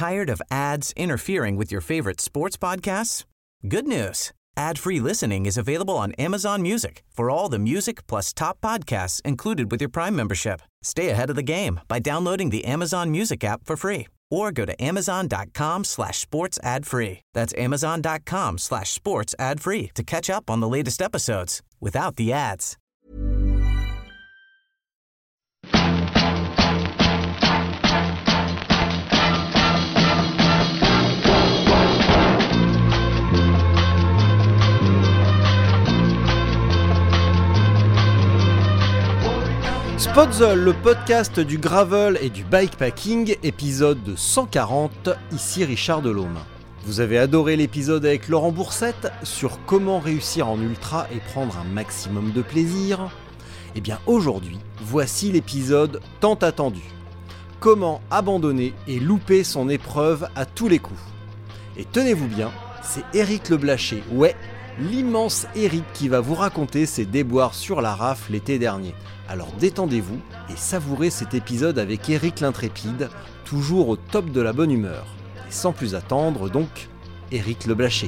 Tired of ads interfering with your favorite sports podcasts? Good news. Ad-free listening is available on Amazon Music for all the music plus top podcasts included with your Prime membership. Stay ahead of the game by downloading the Amazon Music app for free or go to amazon.com/sports ad free. That's amazon.com/sports ad free to catch up on the latest episodes without the ads. Spotzol, le podcast du gravel et du bikepacking, épisode 140, ici Richard Delhomme. Vous avez adoré l'épisode avec Laurent Boursette sur comment réussir en ultra et prendre un maximum de plaisir. Eh bien aujourd'hui, voici l'épisode tant attendu. Comment abandonner et louper son épreuve à tous les coups. Et tenez-vous bien, c'est Eric Le Blaché, ouais, l'immense Eric qui va vous raconter ses déboires sur la RAF l'été dernier. Alors détendez-vous et savourez cet épisode avec Eric l'Intrépide, toujours au top de la bonne humeur. Et sans plus attendre donc, Eric Le Blaché.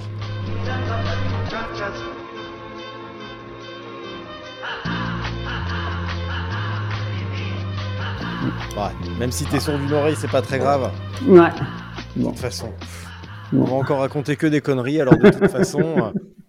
Ouais, même si t'es sourd d'une oreille, c'est pas très grave. Ouais. De toute façon, on va encore raconter que des conneries, alors de toute façon...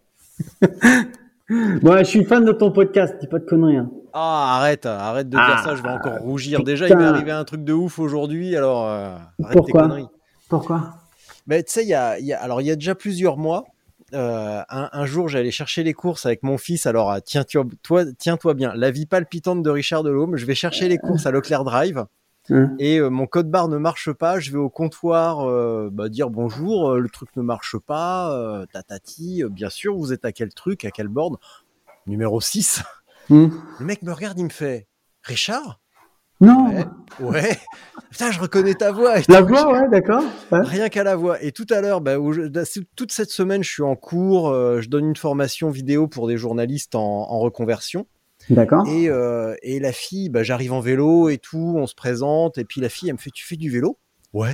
Bon, je suis fan de ton podcast, dis pas de conneries. Hein. Ah, arrête de dire ça, je vais encore rougir. Déjà, putain. il m'est arrivé un truc de ouf aujourd'hui, alors arrête Pourquoi tes conneries. Pourquoi Ben, tu sais, il y a déjà plusieurs mois, un jour, j'allais chercher les courses avec mon fils. Alors, tiens-toi bien, la vie palpitante de Richard Delhomme. Je vais chercher les courses à Leclerc Drive. Et mon code barre ne marche pas, je vais au comptoir dire bonjour, le truc ne marche pas, tatati, bien sûr, vous êtes à quel truc, à quelle borne? Numéro 6. Le mec me regarde, il me fait Richard? Non. Ouais. Putain, je reconnais ta voix. La voix, ouais, d'accord. Ouais. Rien qu'à la voix. Et tout à l'heure, toute cette semaine, je suis en cours, je donne une formation vidéo pour des journalistes en reconversion. D'accord. Et la fille, j'arrive en vélo et tout, on se présente, et puis la fille, elle me fait, tu fais du vélo? Ouais.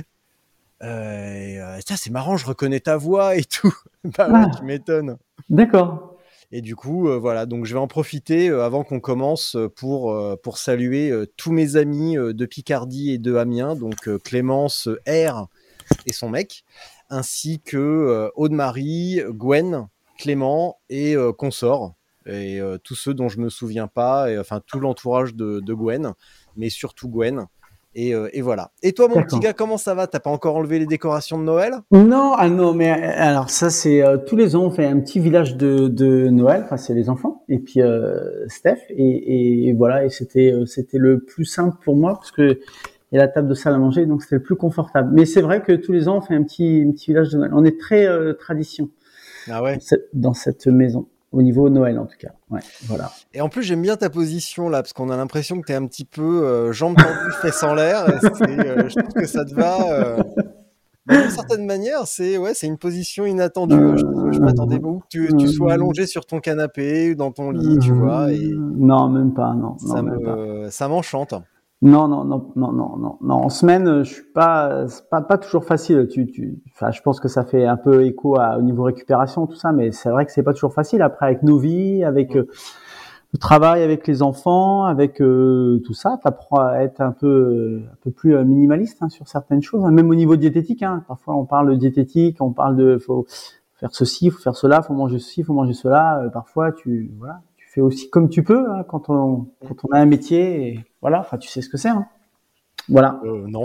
Ça, c'est marrant, je reconnais ta voix et tout. Ouais, tu m'étonnes. D'accord. Et du coup, voilà, donc je vais en profiter avant qu'on commence pour saluer tous mes amis de Picardie et de Amiens, donc Clémence R et son mec, ainsi que Aude-Marie, Gwen, Clément et consorts. Et tous ceux dont je me souviens pas, et enfin tout l'entourage de Gwen, mais surtout Gwen. Et voilà. Et toi, mon petit gars, comment ça va? T'as pas encore enlevé les décorations de Noël? Non, non, mais alors ça c'est tous les ans on fait un petit village de Noël. Enfin c'est les enfants et puis Steph et voilà et c'était le plus simple pour moi parce que il y a la table de salle à manger donc c'était le plus confortable. Mais c'est vrai que tous les ans on fait un petit village de Noël. On est très tradition. Ah ouais. Dans cette maison. Au niveau Noël, en tout cas. Ouais, voilà. Et en plus, j'aime bien ta position, là, parce qu'on a l'impression que t'es un petit peu jambes tendues, fesses en l'air. Je trouve que ça te va. D'une certaine manière, c'est une position inattendue. Je m'attendais beaucoup que tu sois allongé sur ton canapé, dans ton lit, tu vois. Et non, même pas, non. Ça m'enchante. Non. En semaine, je suis pas toujours facile. Enfin, je pense que ça fait un peu écho au niveau récupération, tout ça, mais c'est vrai que c'est pas toujours facile. Après, avec nos vies, avec le travail, avec les enfants, avec tout ça, t'apprends à être un peu plus minimaliste sur certaines choses. Même au niveau diététique, parfois on parle de diététique, on parle de faut faire ceci, faut faire cela, faut manger ceci, faut manger cela. Parfois, tu fais aussi comme tu peux quand on a un métier. Et voilà, enfin tu sais ce que c'est. Voilà. Non.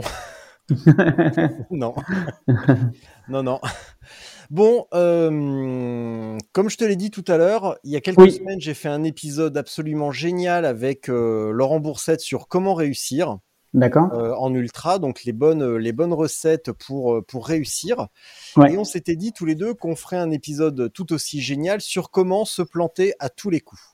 Non. Bon, comme je te l'ai dit tout à l'heure, il y a quelques semaines, j'ai fait un épisode absolument génial avec Laurent Boursette sur comment réussir. D'accord. En ultra, donc les bonnes recettes pour réussir. Ouais. Et on s'était dit tous les deux qu'on ferait un épisode tout aussi génial sur comment se planter à tous les coups.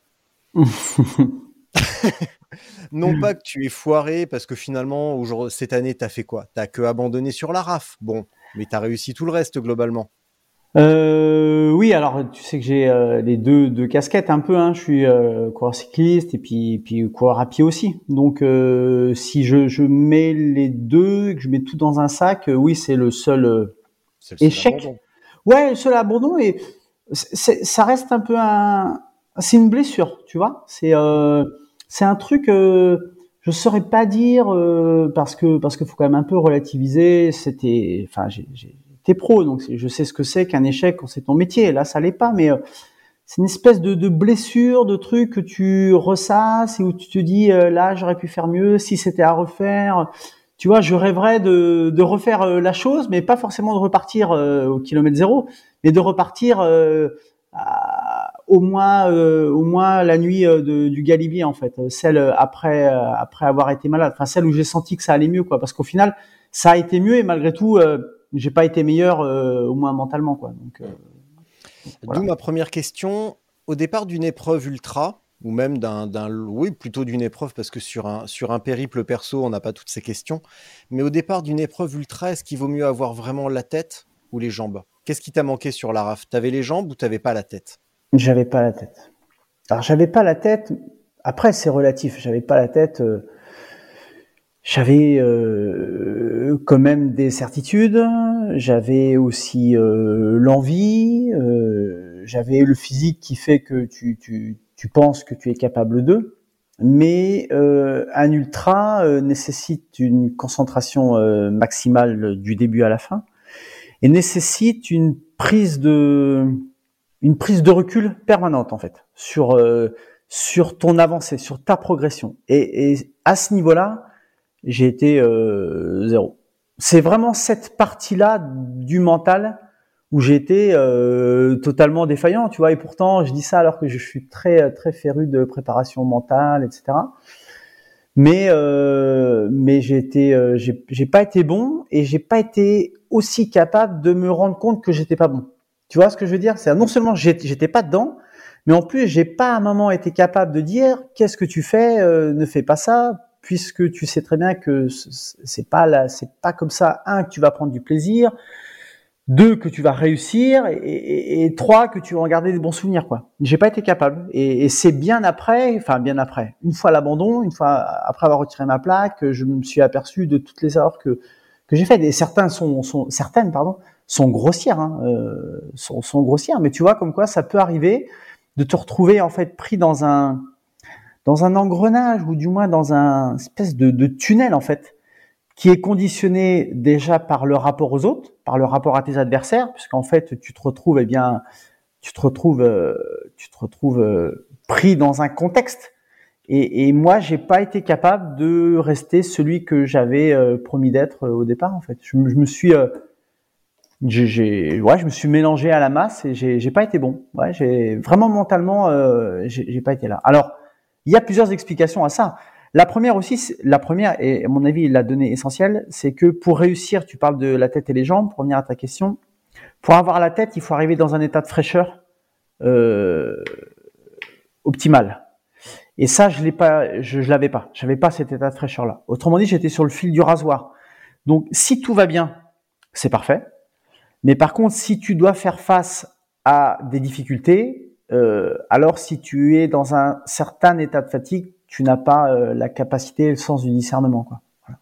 Non pas que tu es foiré, parce que finalement, cette année, t'as fait quoi? T'as que abandonné sur la RAF. Bon, mais t'as réussi tout le reste globalement. Oui, alors tu sais que j'ai les deux casquettes un peu. Hein. Je suis coureur cycliste et puis coureur à pied aussi. Donc si je mets les deux, que je mets tout dans un sac, oui, c'est le seul C'est le seul échec. abandon. Ouais, le seul abandon et ça reste un peu c'est une blessure, tu vois. C'est un truc. Je saurais pas dire parce que faut quand même un peu relativiser. J'étais pro, donc je sais ce que c'est qu'un échec quand c'est ton métier. Là, ça l'est pas, mais c'est une espèce de blessure, de truc que tu ressasses et où tu te dis là, j'aurais pu faire mieux si c'était à refaire. Tu vois, je rêverais de refaire la chose, mais pas forcément de repartir au kilomètre zéro, mais de repartir au moins la nuit du Galibier en fait, celle après avoir été malade, enfin celle où j'ai senti que ça allait mieux quoi, parce qu'au final ça a été mieux et malgré tout j'ai pas été meilleur au moins mentalement quoi. Donc voilà. D'où ma première question. Au départ d'une épreuve ultra, ou même oui, plutôt d'une épreuve, parce que sur un périple perso, on n'a pas toutes ces questions. Mais au départ d'une épreuve ultra, est-ce qu'il vaut mieux avoir vraiment la tête ou les jambes? Qu'est-ce qui t'a manqué sur la RAF? T'avais les jambes ou t'avais pas la tête? J'avais pas la tête. Alors j'avais pas la tête. Après c'est relatif. J'avais pas la tête. J'avais quand même des certitudes. J'avais aussi l'envie. J'avais le physique qui fait que tu penses que tu es capable d'eux. Mais un ultra nécessite une concentration maximale du début à la fin et nécessite une prise de recul permanente en fait sur ton avancée, sur ta progression. Et à ce niveau-là, j'ai été zéro. C'est vraiment cette partie-là du mental où j'ai été totalement défaillant, tu vois. Et pourtant, je dis ça alors que je suis très très féru de préparation mentale, etc. Mais j'ai pas été bon et j'ai pas été aussi capable de me rendre compte que j'étais pas bon. Tu vois ce que je veux dire? C'est non seulement j'étais pas dedans, mais en plus j'ai pas à un moment été capable de dire qu'est-ce que tu fais, ne fais pas ça, puisque tu sais très bien que c'est pas comme ça. Un, que tu vas prendre du plaisir. Deux, que tu vas réussir. Et trois, que tu vas en garder des bons souvenirs, quoi. J'ai pas été capable. Et c'est bien après, une fois l'abandon, une fois après avoir retiré ma plaque, je me suis aperçu de toutes les erreurs que j'ai faites. Et certaines sont grossières, hein, sont grossières. Mais tu vois, comme quoi ça peut arriver de te retrouver en fait pris dans un engrenage ou du moins dans un espèce de tunnel en fait qui est conditionné déjà par le rapport aux autres, par le rapport à tes adversaires, puisqu'en fait tu te retrouves pris dans un contexte. Et moi j'ai pas été capable de rester celui que j'avais promis d'être au départ en fait. Je me suis mélangé à la masse et j'ai pas été bon. Ouais, j'ai vraiment mentalement j'ai pas été là. Alors il y a plusieurs explications à ça. La première, et à mon avis la donnée essentielle, c'est que pour réussir, tu parles de la tête et les jambes, pour revenir à ta question, pour avoir la tête, il faut arriver dans un état de fraîcheur optimal. Et ça, je l'avais pas. J'avais pas cet état de fraîcheur-là. Autrement dit, j'étais sur le fil du rasoir. Donc, si tout va bien, c'est parfait. Mais par contre, si tu dois faire face à des difficultés, alors si tu es dans un certain état de fatigue, tu n'as pas la capacité, le sens du discernement, quoi. Voilà.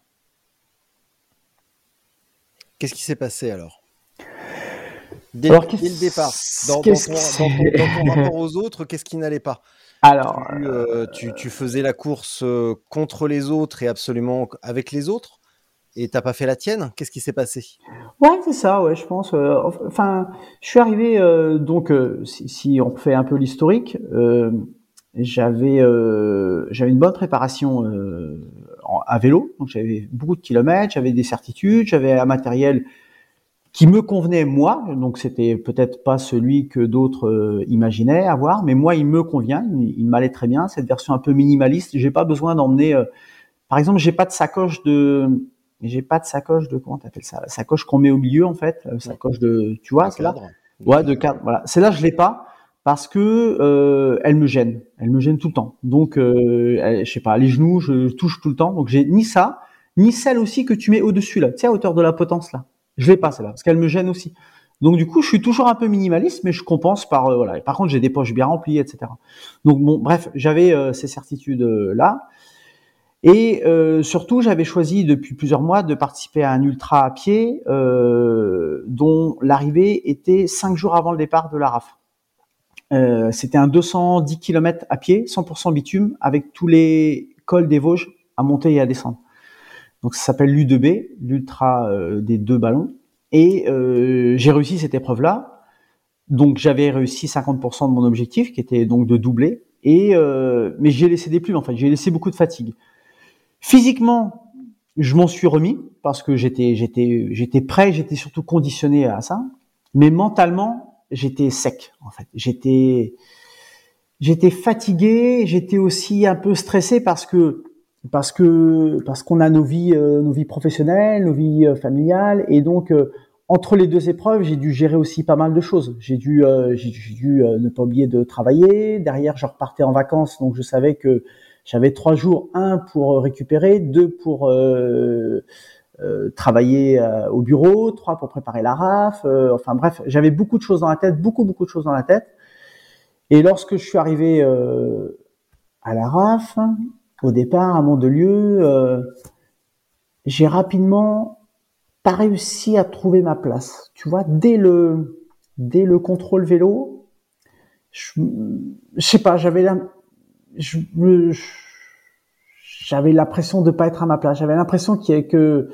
Qu'est-ce qui s'est passé alors? Dès le départ, dans ton rapport aux autres, qu'est-ce qui n'allait pas? Alors, tu faisais la course contre les autres et absolument avec les autres, et t'as pas fait la tienne? Qu'est-ce qui s'est passé? Ouais, c'est ça, ouais, je pense. Enfin, je suis arrivé, si on fait un peu l'historique, j'avais une bonne préparation à vélo, donc j'avais beaucoup de kilomètres, j'avais des certitudes, j'avais un matériel qui me convenait moi, donc c'était peut-être pas celui que d'autres imaginaient avoir, mais moi il me convient, il m'allait très bien, cette version un peu minimaliste. J'ai pas besoin d'emmener, par exemple, j'ai pas de sacoche de comment t'appelles ça, la sacoche qu'on met au milieu en fait, sacoche de, tu vois, c'est là, ouais, de cadre, voilà, c'est là je l'ai pas parce que elle me gêne tout le temps, donc je sais pas, les genoux, je touche tout le temps, donc j'ai ni ça, ni celle aussi que tu mets au-dessus là, tu sais, à hauteur de la potence là. Je l'ai pas celle-là parce qu'elle me gêne aussi. Donc du coup, je suis toujours un peu minimaliste, mais je compense par voilà. Par contre, j'ai des poches bien remplies, etc. Donc bon, bref, j'avais ces certitudes là. Et surtout, j'avais choisi depuis plusieurs mois de participer à un ultra à pied dont l'arrivée était 5 jours avant le départ de la RAF. C'était un 210 km à pied, 100% bitume, avec tous les cols des Vosges à monter et à descendre. Donc ça s'appelle l'U2B, l'ultra des 2 ballons. Et j'ai réussi cette épreuve-là. Donc j'avais réussi 50% de mon objectif, qui était donc de doubler. Mais j'ai laissé des plumes, en fait. J'ai laissé beaucoup de fatigue. Physiquement, je m'en suis remis parce que j'étais prêt, j'étais surtout conditionné à ça. Mais mentalement, j'étais sec, en fait. J'étais fatigué, j'étais aussi un peu stressé parce qu'on a nos vies professionnelles, nos vies familiales, et donc entre les 2 épreuves, j'ai dû gérer aussi pas mal de choses. J'ai dû ne pas oublier de travailler. Derrière, je repartais en vacances, donc je savais que j'avais 3 jours, 1 pour récupérer, 2 pour travailler au bureau, 3 pour préparer la RAF. Enfin bref, j'avais beaucoup de choses dans la tête, beaucoup de choses dans la tête. Et lorsque je suis arrivé à la RAF, au départ à Mandelieu, j'ai rapidement pas réussi à trouver ma place. Tu vois, dès le contrôle vélo, je sais pas, j'avais l'impression de pas être à ma place. J'avais l'impression qu'en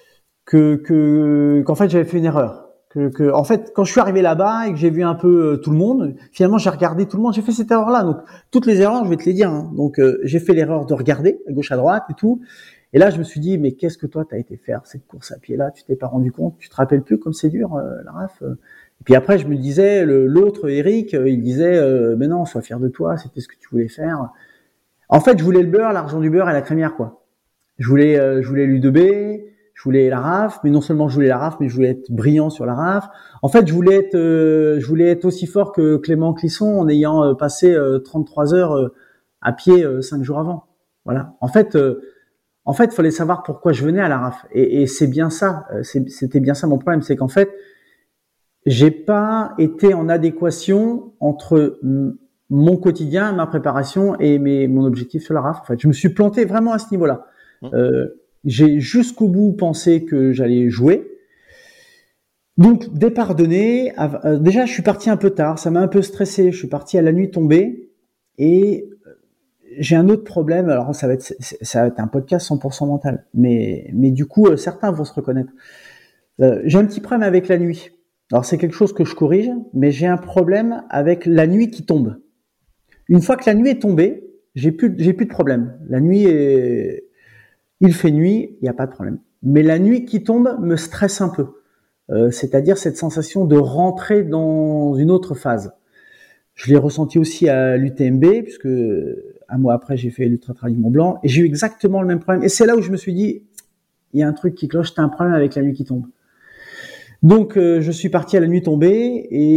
fait j'avais fait une erreur. En fait, quand je suis arrivé là-bas et que j'ai vu un peu tout le monde, finalement j'ai regardé tout le monde. J'ai fait cette erreur-là. Donc toutes les erreurs, je vais te les dire. Hein. Donc j'ai fait l'erreur de regarder à gauche à droite et tout. Et là je me suis dit, mais qu'est-ce que toi t'as été faire cette course à pied là? Tu t'es pas rendu compte? Tu te rappelles plus comme c'est dur la RAF? Et puis après je me disais, l'autre Eric, il disait, mais non, sois fier de toi. C'était ce que tu voulais faire. En fait, je voulais le beurre, l'argent du beurre et la crémière, quoi. Je voulais l'U2B, je voulais la RAF, mais non seulement je voulais la RAF, mais je voulais être brillant sur la RAF. En fait, je voulais être aussi fort que Clément Clisson en ayant passé 33 heures à pied 5 jours avant. Voilà. En fait, fallait savoir pourquoi je venais à la RAF. Et c'est bien ça. C'était bien ça mon problème, c'est qu'en fait, j'ai pas été en adéquation entre mon quotidien, ma préparation et mon objectif sur la RAF. En fait, je me suis planté vraiment à ce niveau-là. J'ai jusqu'au bout pensé que j'allais jouer. Donc, départ donné. Déjà, je suis parti un peu tard. Ça m'a un peu stressé. Je suis parti à la nuit tombée. Et j'ai un autre problème. Alors, ça va être un podcast 100% mental. Mais du coup, certains vont se reconnaître. J'ai un petit problème avec la nuit. Alors, c'est quelque chose que je corrige, mais j'ai un problème avec la nuit qui tombe. Une fois que la nuit est tombée, j'ai plus de problème. La nuit il fait nuit, il n'y a pas de problème. Mais la nuit qui tombe me stresse un peu. C'est-à-dire cette sensation de rentrer dans une autre phase. Je l'ai ressenti aussi à l'UTMB, puisque un mois après, j'ai fait l'Ultra Trail du Mont Blanc, et j'ai eu exactement le même problème. Et c'est là où je me suis dit, il y a un truc qui cloche, t'as un problème avec la nuit qui tombe. Donc, je suis parti à la nuit tombée, et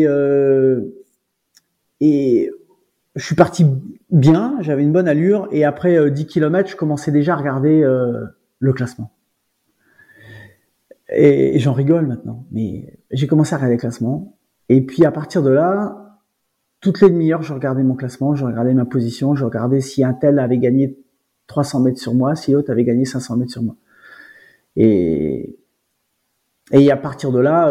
je suis parti bien, j'avais une bonne allure, et après 10 km, je commençais déjà à regarder le classement. Et j'en rigole maintenant, mais j'ai commencé à regarder le classement, et puis à partir de là, toutes les demi-heures, je regardais mon classement, je regardais ma position, je regardais si un tel avait gagné 300 mètres sur moi, si l'autre avait gagné 500 mètres sur moi. Et à partir de là,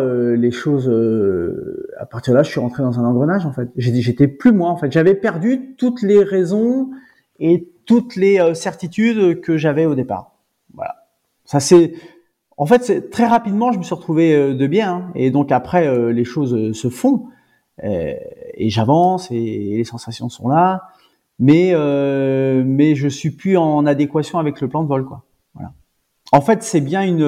à partir de là, je suis rentré dans un engrenage, en fait. J'étais plus moi, en fait. J'avais perdu toutes les raisons et toutes les certitudes que j'avais au départ. Voilà. En fait, très rapidement, je me suis retrouvé de bien, hein. Et donc après, les choses se font. Et j'avance et les sensations sont là. Mais je suis plus en adéquation avec le plan de vol, quoi. Voilà. En fait, c'est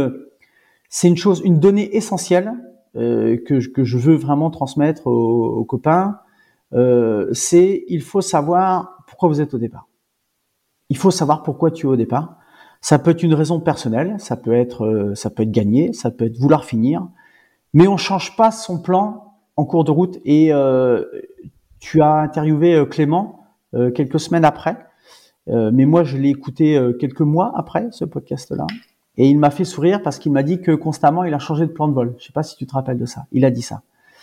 une donnée essentielle que je veux vraiment transmettre aux copains. Il faut savoir pourquoi vous êtes au départ. Il faut savoir pourquoi tu es au départ. Ça peut être une raison personnelle, ça peut être gagner, ça peut être vouloir finir, mais on change pas son plan en cours de route. Et tu as interviewé Clément quelques semaines après, mais moi je l'ai écouté quelques mois après ce podcast-là. Et il m'a fait sourire parce qu'il m'a dit que constamment, il a changé de plan de vol. Je sais pas si tu te rappelles de ça. Il a dit ça.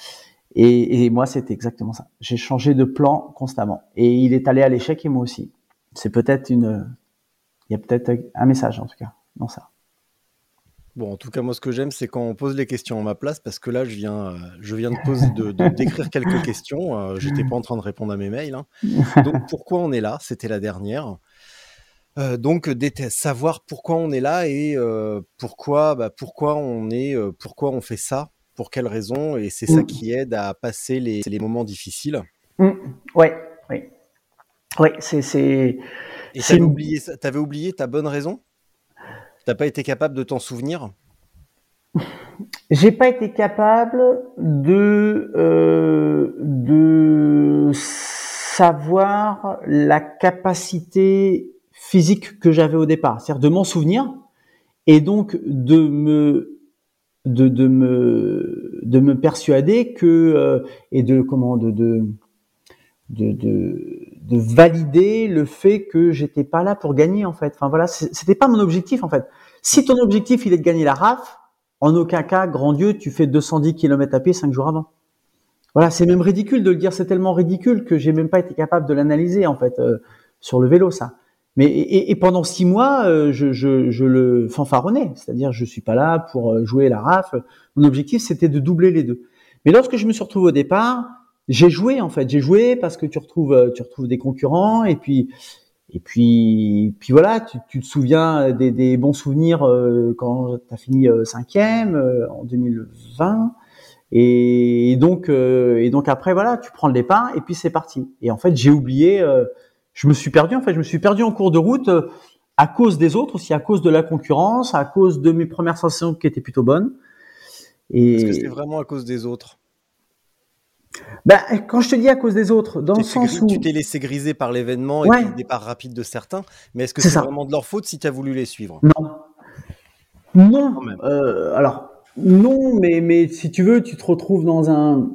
Et moi, c'était exactement ça. J'ai changé de plan constamment. Et il est allé à l'échec et moi aussi. C'est peut-être il y a peut-être un message, en tout cas, dans ça. Bon, en tout cas, moi, ce que j'aime, c'est quand on pose les questions à ma place, parce que là, je viens d'écrire quelques questions. J'étais pas en train de répondre à mes mails, hein. Donc, pourquoi on est là? C'était la dernière. Donc, savoir pourquoi on est là et pourquoi on fait ça, pour quelles raisons, et c'est ça qui aide à passer les moments difficiles. Ouais, oui. Oui, Et t'avais oublié ta bonne raison? T'as pas été capable de t'en souvenir? J'ai pas été capable de savoir la capacité physique que j'avais au départ, c'est-à-dire de m'en souvenir et donc de me persuader que et de valider le fait que j'étais pas là pour gagner, en fait. Enfin voilà, c'était pas mon objectif, en fait. Si ton objectif il est de gagner la RAF, en aucun cas, grand Dieu, tu fais 210 km à pied 5 jours avant. Voilà, c'est même ridicule de le dire, c'est tellement ridicule que j'ai même pas été capable de l'analyser, en fait, sur le vélo, ça. Mais et pendant 6 mois, je le fanfaronnais, c'est-à-dire je suis pas là pour jouer la RAF. Mon objectif, c'était de doubler les deux. Mais lorsque je me suis retrouvé au départ, j'ai joué, en fait, parce que tu retrouves des concurrents et puis voilà, tu te souviens des bons souvenirs quand tu as fini 5e en 2020 et donc après voilà, tu prends le départ et puis c'est parti. Et en fait, j'ai oublié, je me suis perdu en cours de route à cause des autres aussi, à cause de la concurrence, à cause de mes premières sensations qui étaient plutôt bonnes. Est-ce que c'est vraiment à cause des autres? Ben, quand je te dis à cause des autres, dans le sens où tu t'es laissé griser par l'événement et puis le départ rapide de certains, mais est-ce que c'est vraiment de leur faute si tu as voulu les suivre? Non. Alors non, mais si tu veux, tu te retrouves dans un.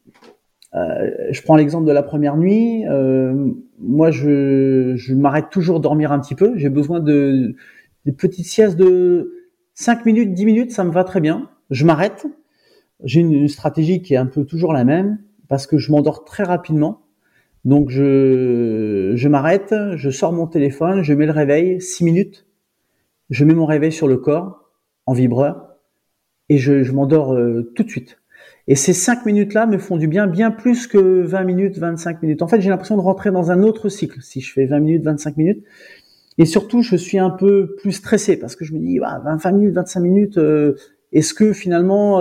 Je prends l'exemple de la première nuit. Moi, je m'arrête toujours dormir un petit peu. J'ai besoin des petites siestes de 5 minutes, 10 minutes, ça me va très bien. Je m'arrête. J'ai une stratégie qui est un peu toujours la même parce que je m'endors très rapidement. Donc je m'arrête, je sors mon téléphone, je mets le réveil, 6 minutes. Je mets mon réveil sur le corps en vibreur et je m'endors tout de suite. Et ces 5 minutes-là me font du bien plus que 20 minutes, 25 minutes. En fait, j'ai l'impression de rentrer dans un autre cycle si je fais 20 minutes, 25 minutes. Et surtout, je suis un peu plus stressé parce que je me dis, 20 minutes, 25 minutes, est-ce que finalement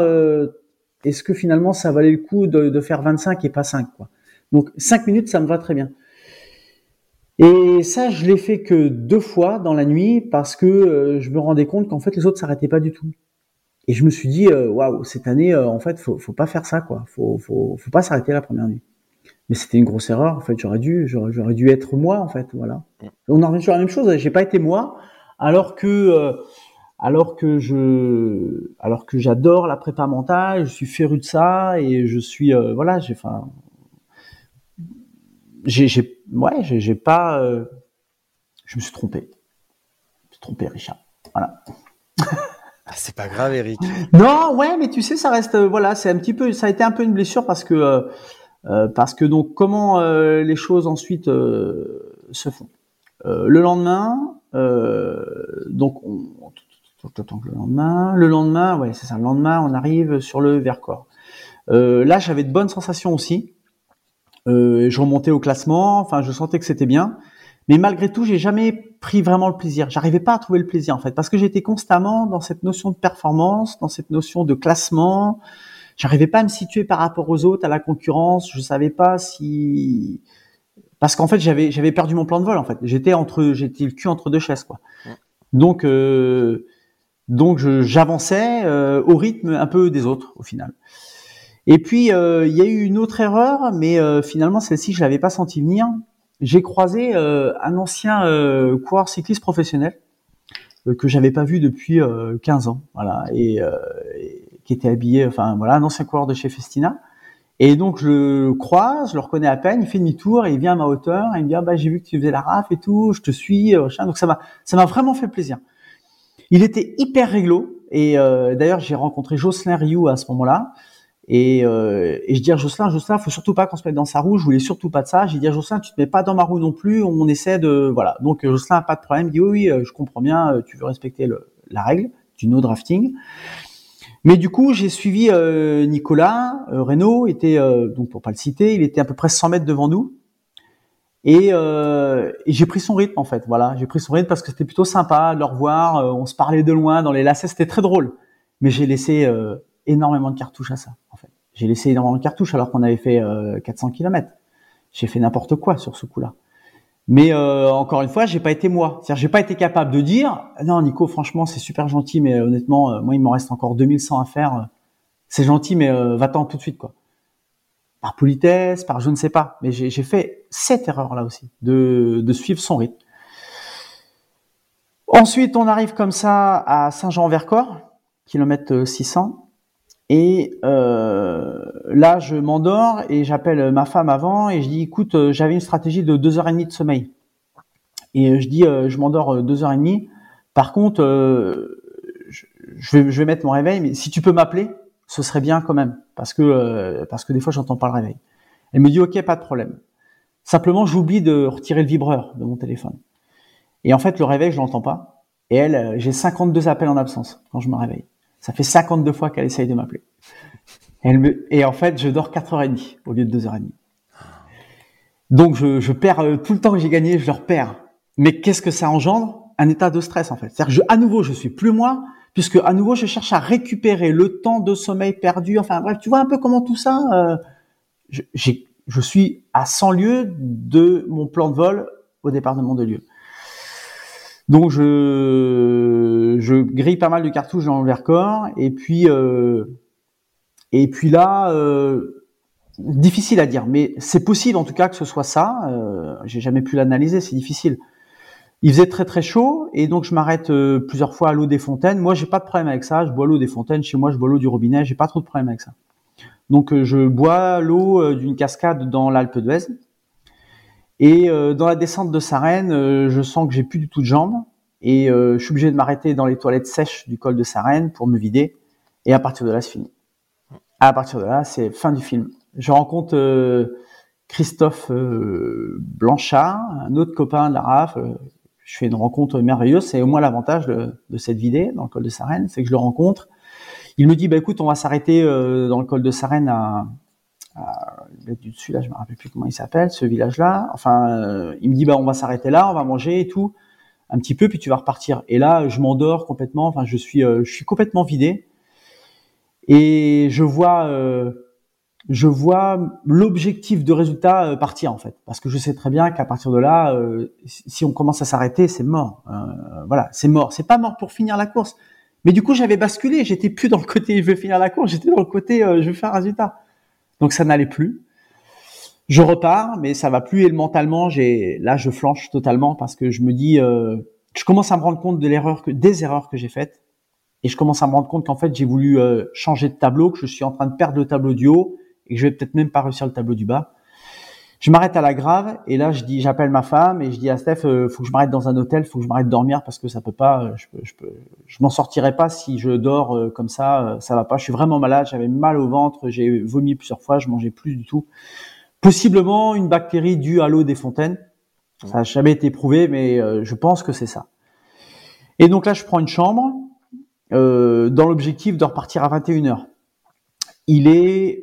ça valait le coup de faire 25 et pas 5, quoi. Donc 5 minutes, ça me va très bien. Et ça, je l'ai fait que 2 fois dans la nuit parce que je me rendais compte qu'en fait les autres s'arrêtaient pas du tout. Et je me suis dit, waouh, cette année, en fait, faut pas faire ça, quoi. Faut pas s'arrêter la première nuit. Mais c'était une grosse erreur. En fait, j'aurais dû être moi, en fait, voilà. On en revient sur la même chose. J'ai pas été moi, alors que j'adore la prépa mentale, je suis féru de ça et je suis, voilà, j'ai pas, je me suis trompé. Richard. Voilà. C'est pas grave, Eric. Non, ouais, mais tu sais, ça reste, voilà, ça a été un peu une blessure parce que donc comment les choses ensuite se font. Le lendemain, donc le lendemain, ouais, c'est ça. Le lendemain, on arrive sur le Vercors. Là, j'avais de bonnes sensations aussi. Je remontais au classement, enfin, je sentais que c'était bien. Mais malgré tout, j'ai jamais pris vraiment le plaisir. J'arrivais pas à trouver le plaisir, en fait, parce que j'étais constamment dans cette notion de performance, dans cette notion de classement. J'arrivais pas à me situer par rapport aux autres, à la concurrence. Je savais pas parce qu'en fait, j'avais perdu mon plan de vol, en fait. J'étais le cul entre deux chaises, quoi. Donc j'avançais au rythme un peu des autres, au final. Et puis, il y a eu une autre erreur, mais finalement, celle-ci, je l'avais pas senti venir. J'ai croisé un ancien coureur cycliste professionnel que j'avais pas vu depuis 15 ans, voilà, et qui était habillé, enfin voilà, un ancien coureur de chez Festina. Et donc je le croise, je le reconnais à peine, il fait demi-tour et il vient à ma hauteur et il me dit j'ai vu que tu faisais la RAF et tout, je te suis, machin. Donc ça m'a vraiment fait plaisir. Il était hyper réglo et d'ailleurs j'ai rencontré Jocelyn Rioux à ce moment-là. Et je dis à Jocelyn, faut surtout pas qu'on se mette dans sa roue. Je voulais surtout pas de ça. J'ai dit à Jocelyn, tu te mets pas dans ma roue non plus. On essaie de, voilà. Donc Jocelyn a pas de problème. Il dit oui, je comprends bien. Tu veux respecter la règle du no drafting. Mais du coup, j'ai suivi Nicolas Reynaud. Était donc pour pas le citer, il était à peu près 100 mètres devant nous. Et j'ai pris son rythme en fait. Voilà, j'ai pris son rythme parce que c'était plutôt sympa de le revoir. On se parlait de loin dans les lacets. C'était très drôle. Mais j'ai laissé énormément de cartouches à ça, en fait. J'ai laissé énormément de cartouches alors qu'on avait fait 400 km. J'ai fait n'importe quoi sur ce coup-là. Mais encore une fois, j'ai pas été moi. C'est-à-dire, j'ai pas été capable de dire non, Nico, franchement, c'est super gentil, mais honnêtement, moi, il m'en reste encore 2100 à faire. C'est gentil, mais va-t'en tout de suite, quoi. Par politesse, par je ne sais pas. Mais j'ai fait cette erreur-là aussi, de suivre son rythme. Ensuite, on arrive comme ça à Saint-Jean-en-Vercors, kilomètre 600. Et là, je m'endors et j'appelle ma femme avant et je dis, écoute, j'avais une stratégie de 2h30 de sommeil. Et je dis, je m'endors 2h30. Par contre, je vais mettre mon réveil, mais si tu peux m'appeler, ce serait bien quand même, parce que des fois, j'entends pas le réveil. Elle me dit, ok, pas de problème. Simplement, j'oublie de retirer le vibreur de mon téléphone. Et en fait, le réveil, je l'entends pas. Et elle, j'ai 52 appels en absence quand je me réveille. Ça fait 52 fois qu'elle essaye de m'appeler. Et en fait, je dors 4h30 au lieu de 2h30. Donc, je perds tout le temps que j'ai gagné, je le perds. Mais qu'est-ce que ça engendre? Un état de stress, en fait. C'est-à-dire que à nouveau, je suis plus moi, puisque à nouveau, je cherche à récupérer le temps de sommeil perdu. Enfin, bref, tu vois un peu comment tout ça, je suis à 100 lieues de mon plan de vol au département de Lieu. Donc je grille pas mal de cartouches dans le Vercors et puis là difficile à dire, mais c'est possible en tout cas que ce soit ça. J'ai jamais pu l'analyser, c'est difficile. Il faisait très très chaud et donc je m'arrête plusieurs fois à l'eau des fontaines. Moi j'ai pas de problème avec ça, je bois l'eau des fontaines. Chez moi je bois l'eau du robinet, j'ai pas trop de problème avec ça. Donc je bois l'eau d'une cascade dans l'Alpe d'Huez. Et dans la descente de Sarenne, je sens que j'ai plus du tout de jambes et je suis obligé de m'arrêter dans les toilettes sèches du col de Sarenne pour me vider. Et à partir de là, c'est fini. À partir de là, c'est fin du film. Je rencontre Christophe Blanchard, un autre copain de la RAF. Je fais une rencontre merveilleuse. C'est au moins l'avantage de cette vidée dans le col de Sarenne, c'est que je le rencontre. Il me dit, bah écoute, on va s'arrêter dans le col de Sarenne à du dessus là, je me rappelle plus comment il s'appelle, ce village-là. Enfin, il me dit bah on va s'arrêter là, on va manger et tout, un petit peu, puis tu vas repartir. Et là, je m'endors complètement. Enfin, je suis complètement vidé et je vois l'objectif de résultat partir en fait, parce que je sais très bien qu'à partir de là, si on commence à s'arrêter, c'est mort. Voilà, c'est mort. C'est pas mort pour finir la course, mais du coup j'avais basculé. J'étais plus dans le côté je vais finir la course, j'étais dans le côté je vais faire un résultat. Donc ça n'allait plus. Je repars, mais ça va plus et mentalement, là je flanche totalement parce que je me dis, je commence à me rendre compte des erreurs que j'ai faites et je commence à me rendre compte qu'en fait j'ai voulu changer de tableau, que je suis en train de perdre le tableau du haut et que je vais peut-être même pas réussir le tableau du bas. Je m'arrête à la Grave et là j'appelle ma femme et je dis à Steph, faut que je m'arrête dans un hôtel, faut que je m'arrête dormir parce que ça peut pas, je m'en sortirai pas si je dors comme ça, ça va pas. Je suis vraiment malade, j'avais mal au ventre, j'ai vomi plusieurs fois, je mangeais plus du tout. Possiblement une bactérie due à l'eau des fontaines. Ça n'a jamais été prouvé, mais je pense que c'est ça. Et donc là, je prends une chambre dans l'objectif de repartir à 21h. Il est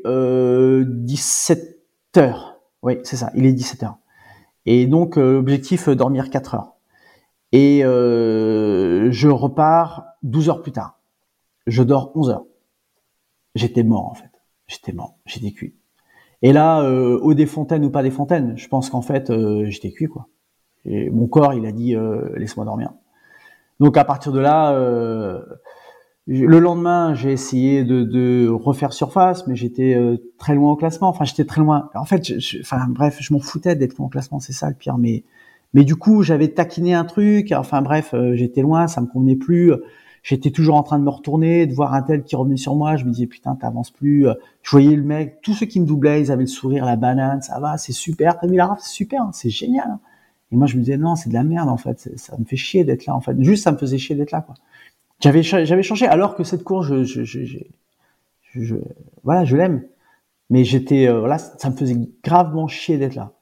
17h. Oui, c'est ça, il est 17h. Et donc, objectif, dormir 4 heures. Et je repars 12 heures plus tard. Je dors 11 heures. J'étais mort, en fait. J'étais mort, j'étais cuit. Et là, eau des fontaines ou pas des fontaines, je pense qu'en fait, j'étais cuit, quoi. Et mon corps, il a dit, laisse-moi dormir. Donc, à partir de là, le lendemain, j'ai essayé de refaire surface, mais j'étais très loin au classement. Enfin, j'étais très loin. En fait, bref, je m'en foutais d'être loin au classement, c'est ça le pire. Mais du coup, j'avais taquiné un truc. Enfin, bref, j'étais loin, ça me convenait plus. J'étais toujours en train de me retourner, de voir un tel qui revenait sur moi. Je me disais, putain, t'avances plus. Je voyais le mec, tous ceux qui me doublaient, ils avaient le sourire, la banane, ça va, c'est super. T'as vu la raf, c'est super, hein, c'est génial. Hein. Et moi, je me disais, non, c'est de la merde, en fait. Ça me fait chier d'être là, en fait. Juste, ça me faisait chier d'être là, quoi. J'avais changé, alors que cette course, voilà, je l'aime. Mais j'étais, voilà, ça me faisait gravement chier d'être là.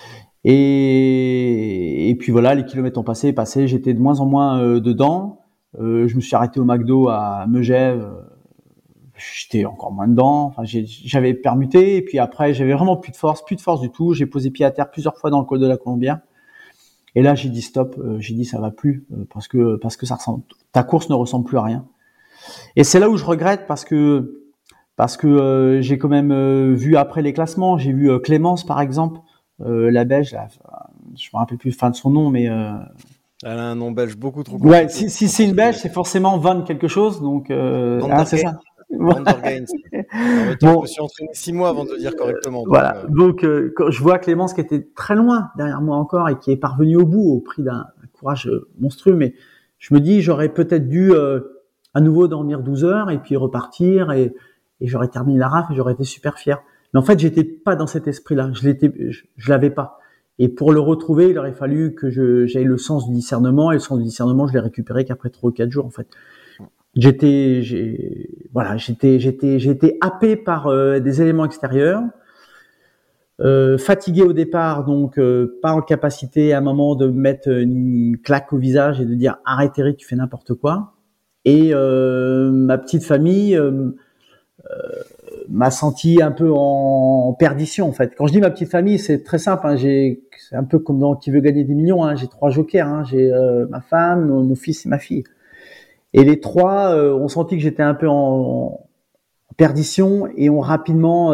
Et puis voilà, les kilomètres ont passé, j'étais de moins en moins dedans. Je me suis arrêté au McDo à Megève. J'étais encore moins dedans. Enfin, j'avais permuté, et puis après, j'avais vraiment plus de force du tout. J'ai posé pied à terre plusieurs fois dans le col de la Colombière. Et là, j'ai dit stop. J'ai dit ça va plus parce que ta course ne ressemble plus à rien. Et c'est là où je regrette parce que j'ai quand même vu après les classements. J'ai vu Clémence par exemple, la Belge. Là, je me rappelle plus de son nom, mais elle a un nom belge beaucoup trop compliqué. Ouais, si c'est une Belge, c'est forcément Van quelque chose. Donc c'est ça. Bon. Je me suis entraîné 6 mois avant de le dire correctement. Voilà. Donc, quand je vois Clémence qui était très loin derrière moi encore et qui est parvenue au bout au prix d'un courage monstrueux, mais je me dis, j'aurais peut-être dû à nouveau dormir 12 heures et puis repartir et j'aurais terminé la RAF et j'aurais été super fier. Mais en fait, j'étais pas dans cet esprit-là. Je l'avais pas. Et pour le retrouver, il aurait fallu que j'aie le sens du discernement, et le sens du discernement, je l'ai récupéré qu'après 3 ou 4 jours, en fait. J'ai été happé par des éléments extérieurs, fatigué au départ, donc pas en capacité à un moment de mettre une claque au visage et de dire arrête Eric, tu fais n'importe quoi. Et ma petite famille m'a senti un peu en perdition, en fait. Quand je dis ma petite famille, c'est très simple, hein, c'est un peu comme dans Qui veut gagner des millions, hein, j'ai 3 jokers, hein, j'ai ma femme, mon fils et ma fille. Et les 3 ont senti que j'étais un peu en perdition et ont rapidement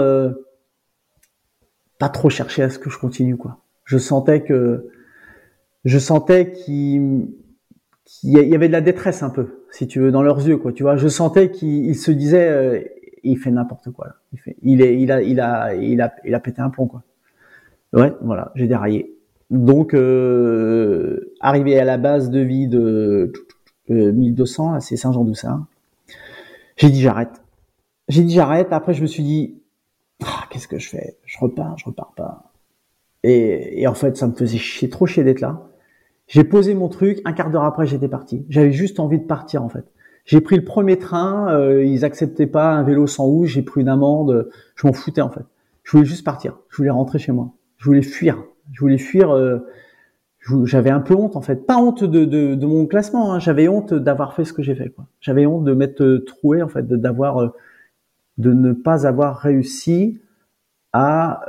pas trop cherché à ce que je continue, quoi. Je sentais qu'il y avait de la détresse un peu, si tu veux, dans leurs yeux, quoi. Tu vois, je sentais qu'ils se disaient il fait n'importe quoi là. Il a pété un plomb, quoi. Ouais, voilà, j'ai déraillé. Donc arrivé à la base de vie de 1200, là, c'est Saint-Jean-d'Oussin. J'ai dit j'arrête. Après, je me suis dit, qu'est-ce que je fais ? Je repars pas. Et en fait, ça me faisait trop chier d'être là. J'ai posé mon truc, un quart d'heure après, j'étais parti. J'avais juste envie de partir, en fait. J'ai pris le premier train, ils acceptaient pas un vélo sans housse, j'ai pris une amende, je m'en foutais, en fait. Je voulais juste partir. Je voulais rentrer chez moi. Je voulais fuir. J'avais un peu honte, en fait. Pas honte de mon classement, hein. J'avais honte d'avoir fait ce que j'ai fait, quoi. J'avais honte de m'être troué, en fait, de ne pas avoir réussi à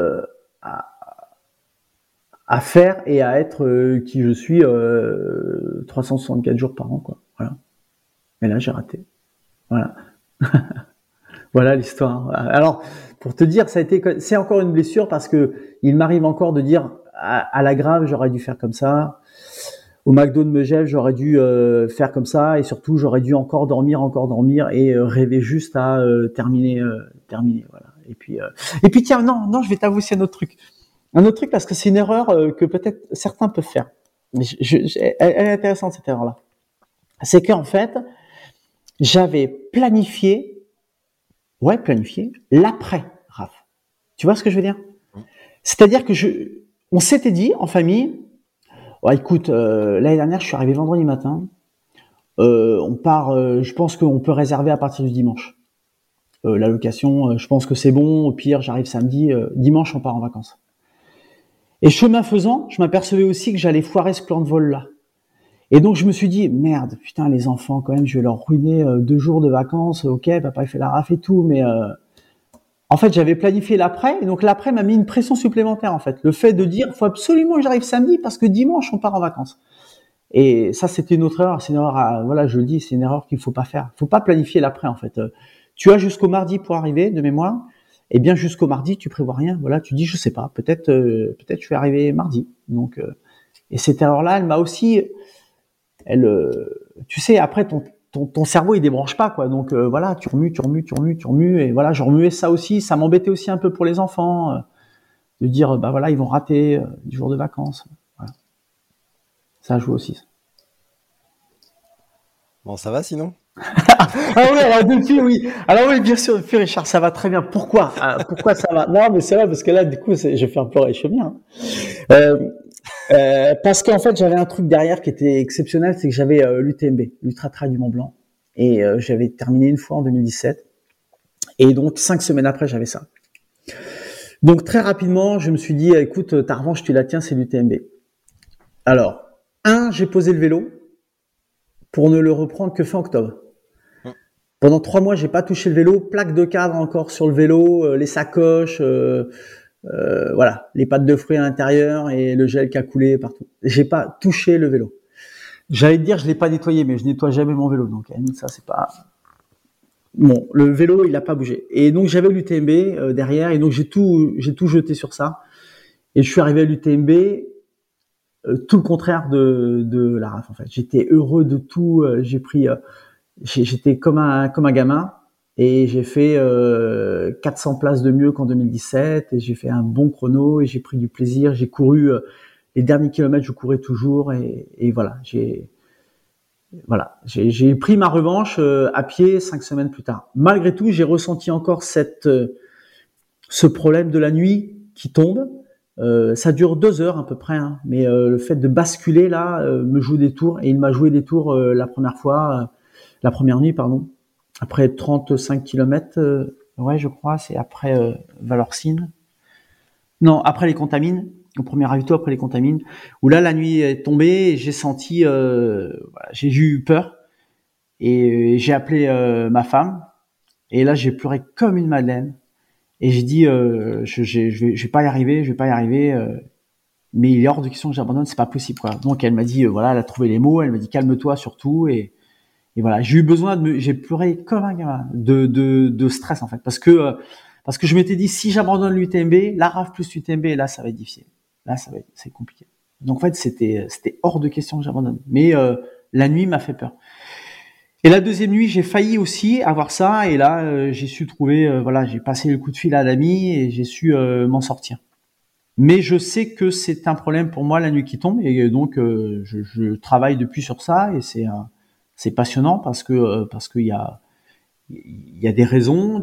faire et à être qui je suis 364 jours par an, quoi. Voilà. Mais là, j'ai raté. Voilà. Voilà l'histoire. Alors, pour te dire, c'est encore une blessure parce que il m'arrive encore de dire à la Grave, j'aurais dû faire comme ça. Au McDo de Megève, j'aurais dû faire comme ça, et surtout, j'aurais dû encore dormir et rêver juste à terminer. Voilà. Et puis tiens, non, je vais t'avouer un autre truc. Un autre truc parce que c'est une erreur que peut-être certains peuvent faire. Mais elle est intéressante, cette erreur-là. C'est qu'en fait, j'avais planifié l'après RAF. Tu vois ce que je veux dire ? C'est-à-dire que on s'était dit en famille, écoute, l'année dernière, je suis arrivé vendredi matin. On part, je pense qu'on peut réserver à partir du dimanche. La location, je pense que c'est bon. Au pire, j'arrive samedi. Dimanche, on part en vacances. Et chemin faisant, je m'apercevais aussi que j'allais foirer ce plan de vol-là. Et donc, je me suis dit, merde, putain, les enfants, quand même, je vais leur ruiner 2 jours de vacances. Ok, papa, il fait la RAF et tout, mais en fait, j'avais planifié l'après. Et donc, l'après m'a mis une pression supplémentaire, en fait. Le fait de dire, faut absolument que j'arrive samedi parce que dimanche, on part en vacances. Et ça, c'était une autre erreur. C'est une erreur, voilà, je le dis, c'est une erreur qu'il faut pas faire. Faut pas planifier l'après, en fait. Tu as jusqu'au mardi pour arriver, de mémoire. Eh bien, jusqu'au mardi, tu prévois rien. Voilà, tu dis, je sais pas, peut-être je vais arriver mardi. Donc, et cette erreur-là, elle m'a aussi, tu sais, après ton cerveau, il débranche pas, quoi. Donc voilà, tu remues, et voilà, je remuais ça aussi. Ça m'embêtait aussi un peu pour les enfants, de dire, bah voilà, ils vont rater du jour de vacances. Voilà. Ça joue aussi. Bon, ça va sinon? Ah oui, alors depuis, oui. Alors oui, bien sûr, depuis, Richard, ça va très bien. Pourquoi ça va? Non, mais c'est vrai, parce que là, du coup, je vais faire pleurer Chemien. Parce qu'en fait, j'avais un truc derrière qui était exceptionnel, c'est que j'avais l'UTMB, l'Ultra Trail du Mont Blanc, et j'avais terminé une fois en 2017. Et donc 5 semaines après, j'avais ça. Donc très rapidement, je me suis dit, écoute, ta revanche, tu la tiens, c'est l'UTMB. Alors, j'ai posé le vélo pour ne le reprendre que fin octobre. Pendant 3 mois, j'ai pas touché le vélo, plaque de cadre encore sur le vélo, les sacoches, voilà, les pâtes de fruits à l'intérieur et le gel qui a coulé partout. J'ai pas touché le vélo. J'allais te dire, je l'ai pas nettoyé, mais je nettoie jamais mon vélo, donc ça c'est pas. Bon, le vélo, il a pas bougé. Et donc j'avais l'UTMB derrière, et donc j'ai tout jeté sur ça. Et je suis arrivé à l'UTMB, tout le contraire de la RAF en fait. J'étais heureux de tout. J'étais comme un gamin. Et j'ai fait 400 places de mieux qu'en 2017. Et j'ai fait un bon chrono. Et j'ai pris du plaisir. J'ai couru les derniers kilomètres. Je courais toujours. Et voilà. J'ai pris ma revanche à pied 5 semaines plus tard. Malgré tout, j'ai ressenti encore ce problème de la nuit qui tombe. Ça dure 2 heures à peu près, hein, mais le fait de basculer là me joue des tours, et il m'a joué des tours la première nuit, pardon, après 35 km, ouais je crois, c'est après Valorcine. Non, après les Contamines, au premier ravito après les Contamines, où là la nuit est tombée et j'ai senti, j'ai eu peur et j'ai appelé ma femme, et là j'ai pleuré comme une madeleine. Et j'ai dit, je vais pas y arriver, mais il est hors de question que j'abandonne, c'est pas possible, quoi. Donc elle m'a dit, voilà, elle a trouvé les mots, elle m'a dit calme-toi surtout, et voilà, j'ai eu besoin j'ai pleuré comme un gamin de stress en fait, parce que je m'étais dit, si j'abandonne l'UTMB, la RAF plus l'UTMB, là ça va être difficile, c'est compliqué. Donc en fait c'était hors de question que j'abandonne, mais la nuit m'a fait peur. Et la deuxième nuit, j'ai failli aussi avoir ça, et là, j'ai su trouver, j'ai passé le coup de fil à l'ami et j'ai su m'en sortir. Mais je sais que c'est un problème pour moi la nuit qui tombe, et donc je travaille depuis sur ça, et c'est passionnant parce que il y a des raisons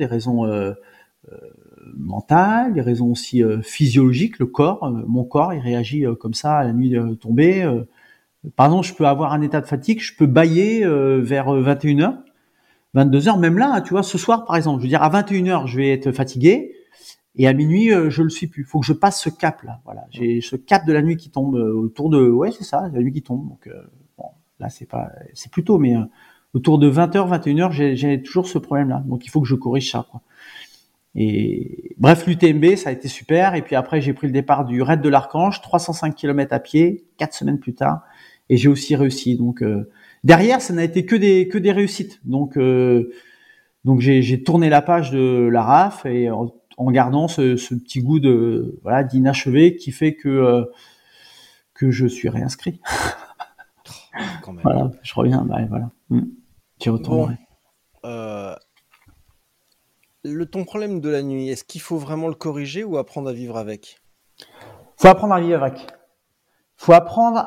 mentales, des raisons aussi physiologiques. Le corps, mon corps, il réagit comme ça à la nuit tombée. Pardon, je peux avoir un état de fatigue, je peux bâiller vers 21h, 22h, même là, tu vois, ce soir par exemple, je veux dire à 21h, je vais être fatigué, et à minuit, je le suis plus. Il faut que je passe ce cap là, voilà. J'ai ce cap de la nuit qui tombe autour de, ouais, c'est ça, la nuit qui tombe. Donc bon, là c'est plus tôt, mais autour de 20h, 21h, j'ai toujours ce problème là. Donc il faut que je corrige ça, quoi. Et bref, l'UTMB, ça a été super. Et puis après, j'ai pris le départ du Raid de l'Archange, 305 km à pied, 4 semaines plus tard. Et j'ai aussi réussi. Donc derrière, ça n'a été que des réussites. Donc j'ai tourné la page de la RAF, et en gardant ce petit goût d'inachevé qui fait que je suis réinscrit. Quand même. Voilà, je reviens. Bah, voilà. J'y retournerai. Ton problème de la nuit, est-ce qu'il faut vraiment le corriger ou apprendre à vivre avec ? Faut apprendre à vivre avec. Faut apprendre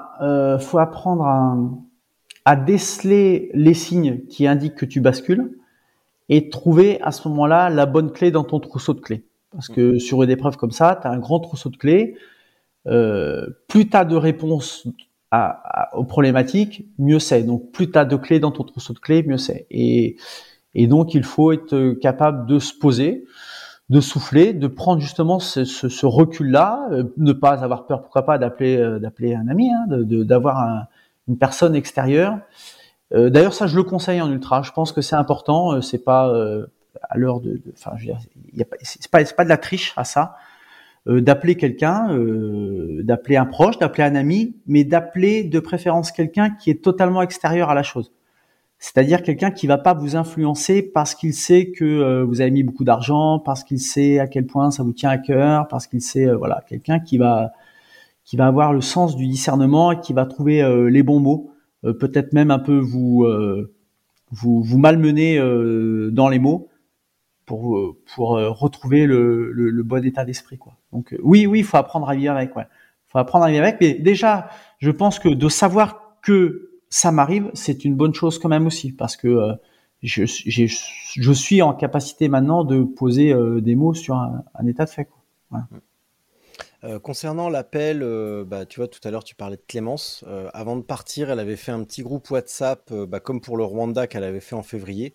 à déceler les signes qui indiquent que tu bascules, et trouver à ce moment-là la bonne clé dans ton trousseau de clés. Parce que sur une épreuve comme ça, tu as un grand trousseau de clés. Plus tu as de réponses aux problématiques, mieux c'est. Donc plus tu as de clés dans ton trousseau de clés, mieux c'est. Et donc il faut être capable de se poser, de souffler, de prendre justement ce recul-là, ne pas avoir peur, pourquoi pas, d'appeler un ami, hein, d'avoir une personne extérieure. D'ailleurs, ça, je le conseille en ultra. Je pense que c'est important. C'est pas à l'heure enfin, je veux dire, c'est pas de la triche à ça. D'appeler quelqu'un, d'appeler un proche, d'appeler un ami, mais d'appeler de préférence quelqu'un qui est totalement extérieur à la chose. C'est-à-dire quelqu'un qui va pas vous influencer parce qu'il sait que vous avez mis beaucoup d'argent, parce qu'il sait à quel point ça vous tient à cœur, parce qu'il sait, quelqu'un qui va avoir le sens du discernement et qui va trouver les bons mots, peut-être même un peu vous malmener dans les mots pour retrouver le bon état d'esprit, quoi. Donc oui, il faut apprendre à vivre avec, ouais. Faut apprendre à vivre avec, mais déjà, je pense que de savoir que ça m'arrive, c'est une bonne chose quand même aussi, parce que je suis en capacité maintenant de poser des mots sur un état de fait, quoi. Voilà. Concernant l'appel, tu vois, tout à l'heure tu parlais de Clémence. Avant de partir, elle avait fait un petit groupe WhatsApp, comme pour le Rwanda, qu'elle avait fait en février.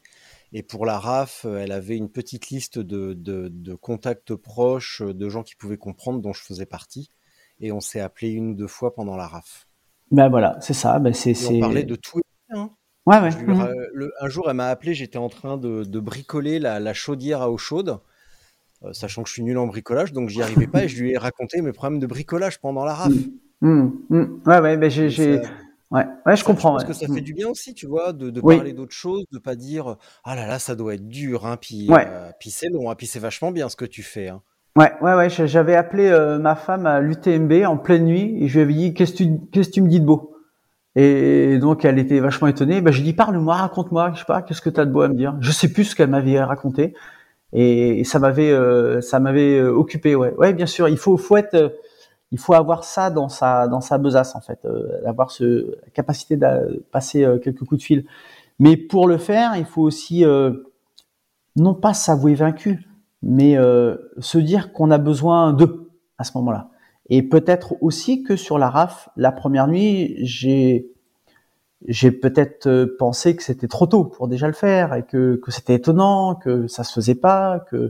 Et pour la RAF, elle avait une petite liste de contacts proches, de gens qui pouvaient comprendre, dont je faisais partie. Et on s'est appelé 1 ou 2 fois pendant la RAF. Ben voilà, c'est ça. Ben Et on parlait de tout et de rien, hein. Ouais, ouais. Un jour, elle m'a appelé, j'étais en train de bricoler la chaudière à eau chaude, sachant que je suis nul en bricolage, donc j'y arrivais pas, et je lui ai raconté mes problèmes de bricolage pendant la RAF. Ouais, ouais, ben Et ça, ouais, je comprends. je pense Ouais. que ça fait du bien aussi, tu vois, de Oui. parler d'autre chose, de pas dire ah là là, ça doit être dur, hein, puis Ouais. C'est long, hein, puis c'est vachement bien ce que tu fais, hein. Ouais, j'avais appelé ma femme à l'UTMB en pleine nuit et je lui avais dit qu'est-ce que tu me dis de beau? Et donc elle était vachement étonnée. Ben je lui dis parle-moi, raconte-moi, je sais pas, qu'est-ce que t'as de beau à me dire? Je sais plus ce qu'elle m'avait raconté et ça m'avait occupé. Ouais, bien sûr, il faut avoir ça dans sa besace en fait, avoir la capacité de passer quelques coups de fil. Mais pour le faire, il faut aussi non pas s'avouer vaincu, mais se dire qu'on a besoin d'eux à ce moment-là. Et peut-être aussi que sur la RAF, la première nuit, j'ai peut-être pensé que c'était trop tôt pour déjà le faire et que c'était étonnant, que ça se faisait pas, que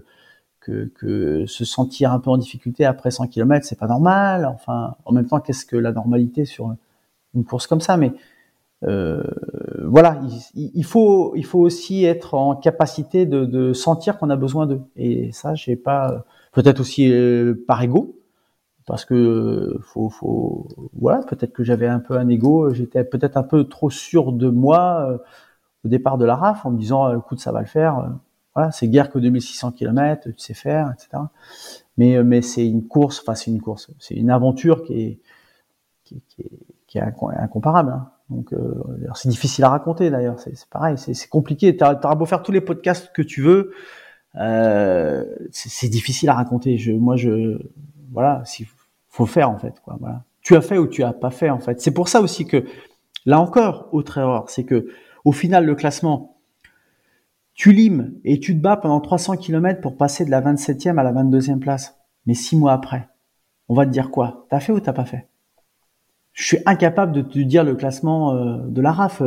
se sentir un peu en difficulté après 100 km, c'est pas normal. Enfin, en même temps, qu'est-ce que la normalité sur une course comme ça? Mais voilà, il faut aussi être en capacité de sentir qu'on a besoin d'eux. Et ça, j'ai pas, peut-être aussi par ego, parce que voilà, peut-être que j'avais un peu un ego, j'étais peut-être un peu trop sûr de moi au départ de la RAF en me disant, écoute, ça va le faire. Voilà, c'est guère que 2600 km, tu sais faire, etc. Mais c'est une course, c'est une aventure qui est incomparable, hein. Donc, c'est difficile à raconter d'ailleurs. C'est pareil, c'est compliqué. T'auras beau faire tous les podcasts que tu veux, c'est difficile à raconter. Voilà, faut faire en fait, quoi. Voilà. Tu as fait ou tu as pas fait en fait. C'est pour ça aussi que, là encore, autre erreur, c'est que au final le classement, tu limes et tu te bats pendant 300 km pour passer de la 27e à la 22e place. Mais 6 mois après, on va te dire quoi? T'as fait ou t'as pas fait? Je suis incapable de te dire le classement de la RAF.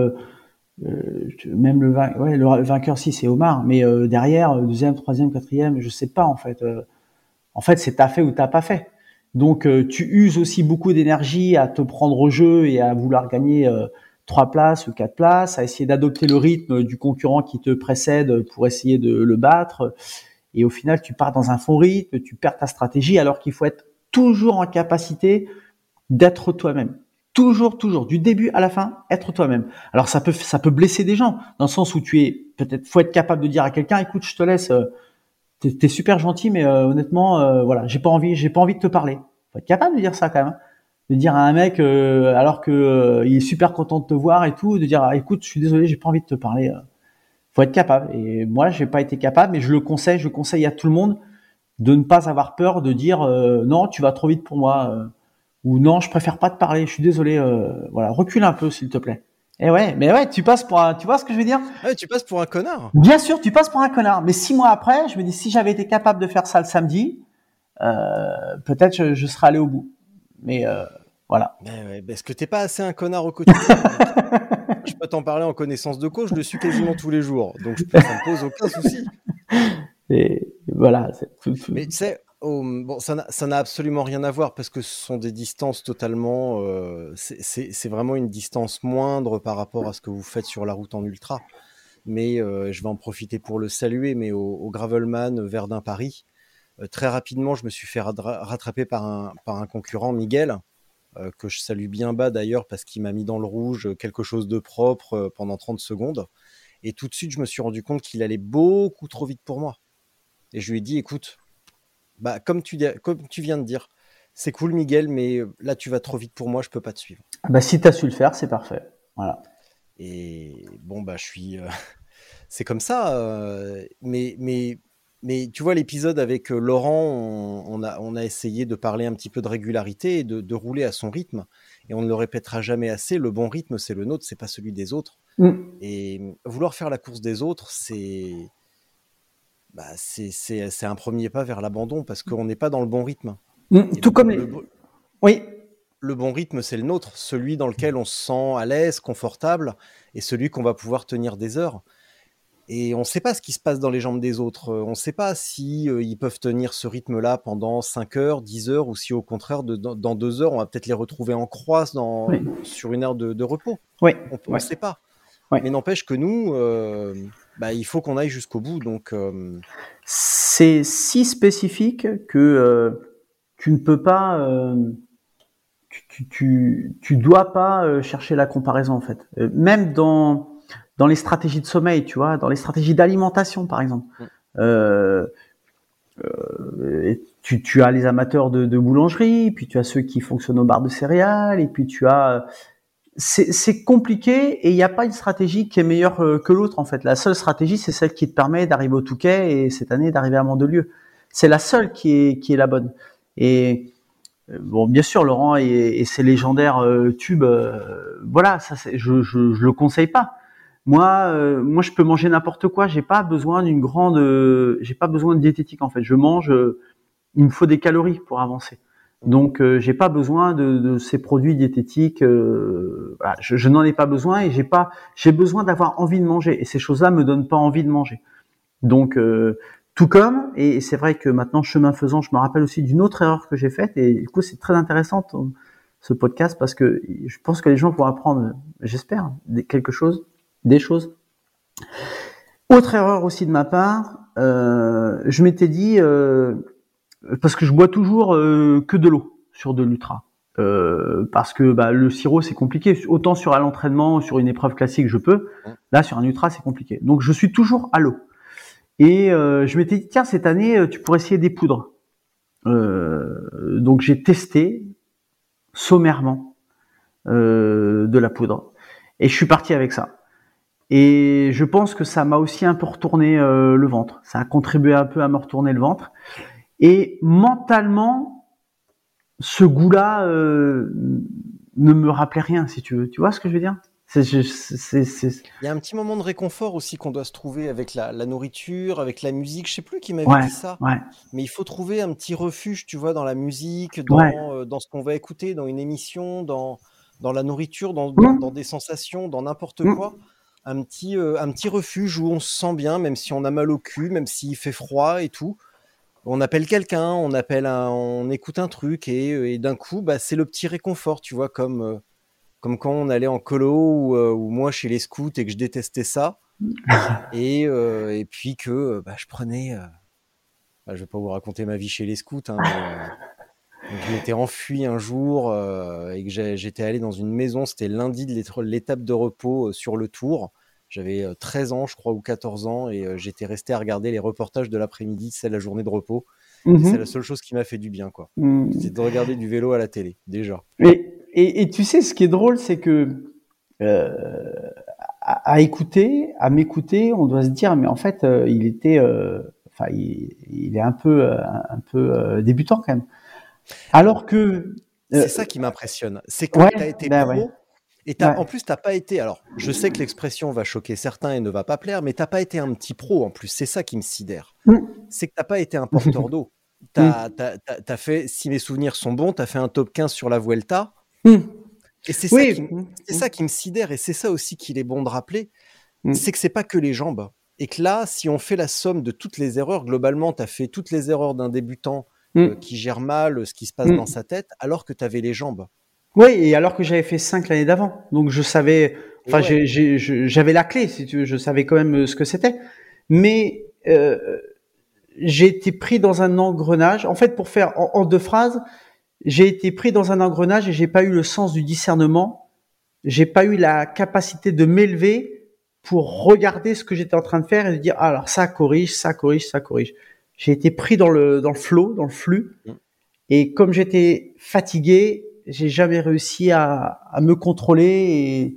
Même le vainqueur, si, c'est Omar. Mais derrière, deuxième, troisième, quatrième, je sais pas en fait. En fait, c'est t'as fait ou t'as pas fait. Donc, tu uses aussi beaucoup d'énergie à te prendre au jeu et à vouloir gagner 3 places ou 4 places, à essayer d'adopter le rythme du concurrent qui te précède pour essayer de le battre. Et au final, tu pars dans un faux rythme, tu perds ta stratégie, alors qu'il faut être toujours en capacité d'être toi-même. Toujours, du début à la fin, être toi-même. Alors ça peut blesser des gens, dans le sens où faut être capable de dire à quelqu'un, écoute, je te laisse, t'es super gentil, mais honnêtement, voilà, j'ai pas envie de te parler. Faut être capable de dire ça quand même, hein. De dire à un mec, alors que il est super content de te voir et tout, de dire, écoute, je suis désolé, j'ai pas envie de te parler. Faut être capable. Et moi, j'ai pas été capable, mais je conseille à tout le monde de ne pas avoir peur de dire, non, tu vas trop vite pour moi. Ou non, je préfère pas te parler, je suis désolé, voilà, recule un peu s'il te plaît. Et ouais, mais ouais, tu vois ce que je veux dire? Ouais, tu passes pour un connard. Bien sûr, tu passes pour un connard, mais 6 mois après, je me dis, si j'avais été capable de faire ça le samedi, peut-être je serais allé au bout. Mais voilà. Mais ouais, parce que t'es pas assez un connard au quotidien. Je peux t'en parler en connaissance de cause, je le suis quasiment tous les jours, donc ça me pose aucun souci. Et voilà. Mais tu sais, bon, ça n'a absolument rien à voir, parce que ce sont des distances totalement, c'est vraiment une distance moindre par rapport à ce que vous faites sur la route en ultra. Mais je vais en profiter pour le saluer, mais au Gravelman Verdun-Paris, très rapidement, je me suis fait rattraper par un concurrent, Miguel, que je salue bien bas d'ailleurs, parce qu'il m'a mis dans le rouge quelque chose de propre pendant 30 secondes. Et tout de suite, je me suis rendu compte qu'il allait beaucoup trop vite pour moi. Et je lui ai dit, écoute, bah, comme tu viens de dire, c'est cool Miguel, mais là tu vas trop vite pour moi, je peux pas te suivre. Bah, si t'as su le faire, c'est parfait. Voilà. Et bon, bah, c'est comme ça. Mais tu vois, l'épisode avec Laurent, on a essayé de parler un petit peu de régularité et de rouler à son rythme. Et on ne le répétera jamais assez, le bon rythme, c'est le nôtre, c'est pas celui des autres. Et vouloir faire la course des autres, c'est un premier pas vers l'abandon, parce qu'on n'est pas dans le bon rythme. Tout comme Oui. Le bon rythme, c'est le nôtre, celui dans lequel on se sent à l'aise, confortable, et celui qu'on va pouvoir tenir des heures. Et on ne sait pas ce qui se passe dans les jambes des autres. On ne sait pas si ils peuvent tenir ce rythme-là pendant 5 heures, 10 heures, ou si au contraire, dans 2 heures, on va peut-être les retrouver en croix sur une heure de repos. Oui. On ne sait pas. Ouais. Mais n'empêche que nous, il faut qu'on aille jusqu'au bout. Donc, c'est si spécifique que tu ne peux pas, tu dois pas chercher la comparaison en fait. Même dans les stratégies de sommeil, tu vois, dans les stratégies d'alimentation par exemple. Tu as les amateurs de boulangerie, puis tu as ceux qui fonctionnent au bar de céréales, et puis tu as c'est compliqué et il n'y a pas une stratégie qui est meilleure que l'autre en fait. La seule stratégie, c'est celle qui te permet d'arriver au Touquet et cette année d'arriver à Mandelieu. C'est la seule qui est la bonne. Et bon, bien sûr, Laurent et ses légendaires tubes, voilà, ça je le conseille pas. Moi, je peux manger n'importe quoi. J'ai pas besoin j'ai pas besoin de diététique en fait. Je mange, il me faut des calories pour avancer. Donc, j'ai pas besoin de ces produits diététiques. Voilà, je n'en ai pas besoin et j'ai besoin d'avoir envie de manger. Et ces choses-là me donnent pas envie de manger. Donc, tout comme, et c'est vrai que maintenant, chemin faisant, je me rappelle aussi d'une autre erreur que j'ai faite. Et du coup, c'est très intéressant ce podcast parce que je pense que les gens vont apprendre, j'espère, des choses. Autre erreur aussi de ma part, je m'étais dit, parce que je bois toujours que de l'eau sur de l'ultra, parce que le sirop c'est compliqué. Autant sur à l'entraînement, sur une épreuve classique, je peux. Là, sur un ultra, c'est compliqué. Donc, je suis toujours à l'eau. Et je m'étais dit, tiens, cette année, tu pourrais essayer des poudres. Donc, j'ai testé sommairement de la poudre. Et je suis parti avec ça. Et je pense que ça m'a aussi un peu retourné le ventre. Ça a contribué un peu à me retourner le ventre. Et mentalement, ce goût-là ne me rappelait rien, si tu veux. Tu vois ce que je veux dire ? Il y a un petit moment de réconfort aussi qu'on doit se trouver avec la nourriture, avec la musique. Je sais plus qui m'avait dit ça, mais il faut trouver un petit refuge, tu vois, dans la musique, dans ce qu'on va écouter, dans une émission, dans la nourriture, dans des sensations, dans n'importe quoi. Un petit refuge où on se sent bien, même si on a mal au cul, même s'il fait froid et tout. On appelle quelqu'un, on écoute un truc et d'un coup, c'est le petit réconfort, tu vois, comme quand on allait en colo ou moi chez les scouts et que je détestais ça. Et puis que je prenais... je vais pas vous raconter ma vie chez les scouts, hein, mais je m'étais enfui un jour et que j'étais allé dans une maison, c'était lundi de l'étape de repos sur le Tour. J'avais 13 ans, je crois, ou 14 ans, et j'étais resté à regarder les reportages de l'après-midi, c'est la journée de repos. Et c'est la seule chose qui m'a fait du bien, quoi. C'est de regarder du vélo à la télé, déjà. Et tu sais, ce qui est drôle, c'est que à m'écouter, on doit se dire, mais en fait, il est un peu débutant quand même. Alors que c'est ça qui m'impressionne, c'est que tu as été pro. Et en plus, t'as pas été... Alors, je sais que l'expression va choquer certains et ne va pas plaire, mais t'as pas été un petit pro en plus. C'est ça qui me sidère. C'est que t'as pas été un porteur d'eau. T'as fait, si mes souvenirs sont bons, t'as fait un top 15 sur la Vuelta. Et c'est ça qui me sidère. Et c'est ça aussi qu'il est bon de rappeler. C'est que c'est pas que les jambes. Et que là, si on fait la somme de toutes les erreurs, globalement, t'as fait toutes les erreurs d'un débutant qui gère mal ce qui se passe dans sa tête, alors que t'avais les jambes. Oui, et alors que j'avais fait 5 l'année d'avant. Donc je savais, j'avais la clé, si tu veux, je savais quand même ce que c'était. Mais j'ai été pris dans un engrenage. En fait, pour faire en 2 phrases, j'ai été pris dans un engrenage et j'ai pas eu le sens du discernement. J'ai pas eu la capacité de m'élever pour regarder ce que j'étais en train de faire et de dire, ah, alors ça corrige, ça corrige, ça corrige. J'ai été pris dans le flow, dans le flux. Et comme j'étais fatigué, j'ai jamais réussi à me contrôler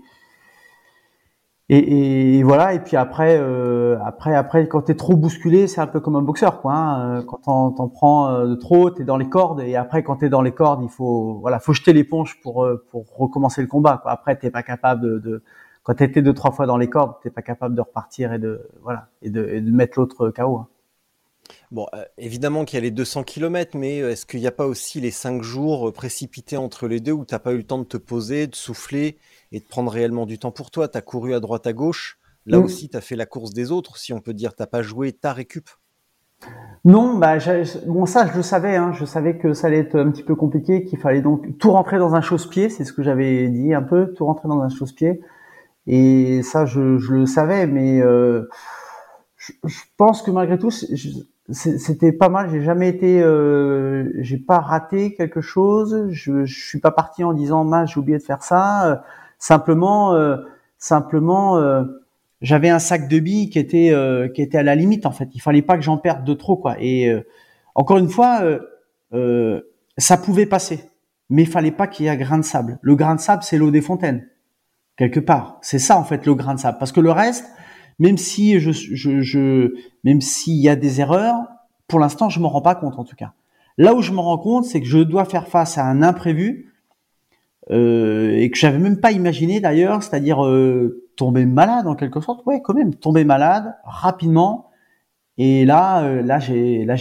et voilà. Et puis après, quand t'es trop bousculé, c'est un peu comme un boxeur, quoi. Hein. Quand t'en prends de trop, t'es dans les cordes. Et après, quand t'es dans les cordes, il faut jeter l'éponge pour recommencer le combat, quoi. Après, t'es pas capable quand t'étais 2-3 fois dans les cordes, t'es pas capable de repartir et de mettre l'autre KO. Hein. Bon, évidemment qu'il y a les 200 km, mais est-ce qu'il n'y a pas aussi les 5 jours précipités entre les deux où tu n'as pas eu le temps de te poser, de souffler et de prendre réellement du temps pour toi ? Tu as couru à droite à gauche, Là aussi, tu as fait la course des autres, si on peut dire. T'as pas joué ta récup. Non, bon ça je le savais, hein, je savais que ça allait être un petit peu compliqué, qu'il fallait donc tout rentrer dans un chausse-pied, c'est ce que j'avais dit un peu, tout rentrer dans un chausse-pied. Et ça je le savais, mais je pense que malgré tout c'était pas mal. J'ai pas raté quelque chose. Je suis pas parti en disant mince j'ai oublié de faire ça. Simplement. J'avais un sac de billes qui était à la limite en fait. Il fallait pas que j'en perde de trop quoi. Et encore une fois, ça pouvait passer, mais il fallait pas qu'il y ait un grain de sable. Le grain de sable, c'est l'eau des fontaines quelque part. C'est ça en fait le grain de sable. Parce que le reste, même si même s'il y a des erreurs, pour l'instant, je m'en rends pas compte en tout cas. Là où je me rends compte, c'est que je dois faire face à un imprévu. Et que j'avais même pas imaginé d'ailleurs, c'est-à-dire tomber malade en quelque sorte. Ouais, quand même, tomber malade rapidement. Et là, je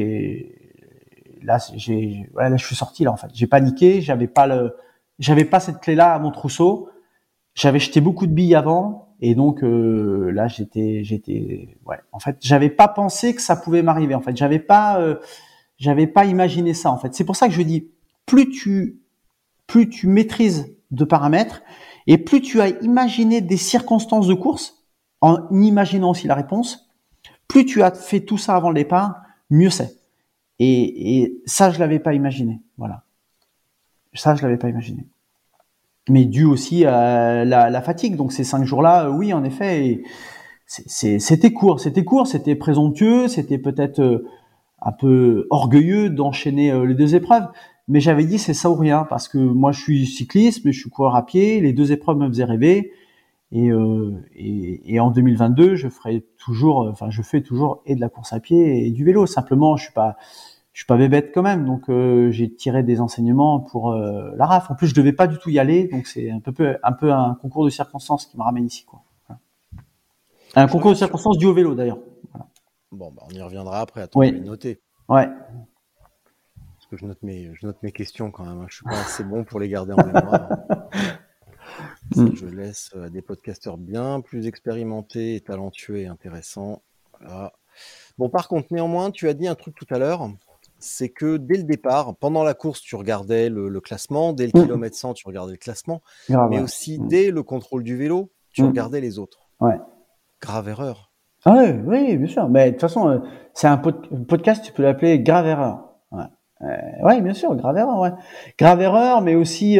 suis sorti là en fait. J'ai paniqué, j'avais pas cette clé-là à mon trousseau. J'avais jeté beaucoup de billes avant, et donc là, ouais. En fait, j'avais pas pensé que ça pouvait m'arriver. En fait, j'avais pas imaginé ça. En fait, c'est pour ça que je dis, plus tu maîtrises de paramètres et plus tu as imaginé des circonstances de course en imaginant aussi la réponse, plus tu as fait tout ça avant le départ, mieux c'est. Et ça, je l'avais pas imaginé. Voilà. Ça, je l'avais pas imaginé. Mais dû aussi à la fatigue. Donc ces 5 jours-là, oui, en effet, c'était court, c'était présomptueux, c'était peut-être un peu orgueilleux d'enchaîner les 2 épreuves. Mais j'avais dit c'est ça ou rien, parce que moi je suis cycliste, mais je suis coureur à pied, les 2 épreuves me faisaient rêver, et en 2022 je fais toujours et de la course à pied et du vélo. Simplement je suis pas bébête quand même, donc j'ai tiré des enseignements pour la RAF. En plus je devais pas du tout y aller, donc c'est un peu un concours de circonstances qui me ramène ici quoi. Voilà. Un concours de circonstances dû au vélo d'ailleurs. Voilà. Bon on y reviendra après. Attends, je vais noter. Ouais. Que je note mes questions quand même. Je suis pas assez bon pour les garder en mémoire. Je laisse à des podcasteurs bien plus expérimentés et talentueux et intéressants. Voilà. Bon, par contre, néanmoins, tu as dit un truc tout à l'heure, c'est que dès le départ, pendant la course, tu regardais le classement, dès le kilomètre 100, tu regardais le classement, mais aussi dès le contrôle du vélo, tu regardais les autres. Ouais. Grave erreur. Ah oui, bien sûr. Mais de toute façon, c'est un podcast, tu peux l'appeler grave erreur. Ouais, bien sûr, grave erreur, ouais. Grave erreur, mais aussi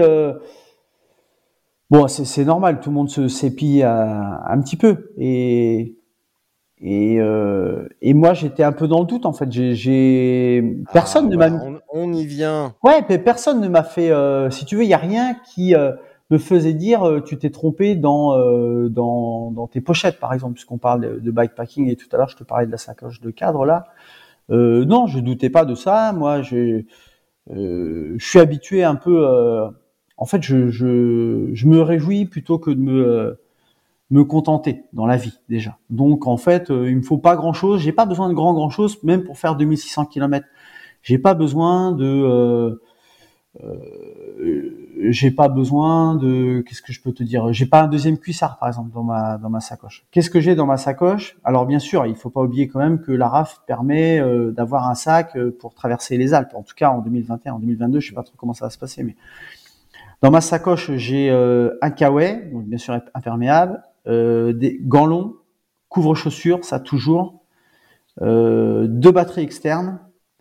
bon, c'est normal, tout le monde se s'épie un petit peu, et moi j'étais un peu dans le doute en fait. Personne ne m'a. On y vient. Ouais, mais personne ne m'a fait. Si tu veux, il y a rien qui me faisait dire tu t'es trompé dans tes pochettes, par exemple, puisqu'on parle de bikepacking, et tout à l'heure je te parlais de la sacoche de cadre là. Non, je doutais pas de ça. Moi, je suis habitué un peu. En fait, je me réjouis plutôt que de me contenter dans la vie déjà. Donc, en fait, il me faut pas grand-chose. J'ai pas besoin de grand chose, même pour faire 2600 km. J'ai pas besoin de. J'ai pas besoin de. Qu'est-ce que je peux te dire ? J'ai pas un deuxième cuissard, par exemple, dans ma sacoche. Qu'est-ce que j'ai dans ma sacoche ? Alors bien sûr, il faut pas oublier quand même que la RAF permet d'avoir un sac pour traverser les Alpes. En tout cas, en 2021, en 2022, je sais pas trop comment ça va se passer, mais dans ma sacoche, j'ai un kawaii, donc bien sûr imperméable, des gants longs, couvre-chaussures, ça toujours, 2 batteries externes.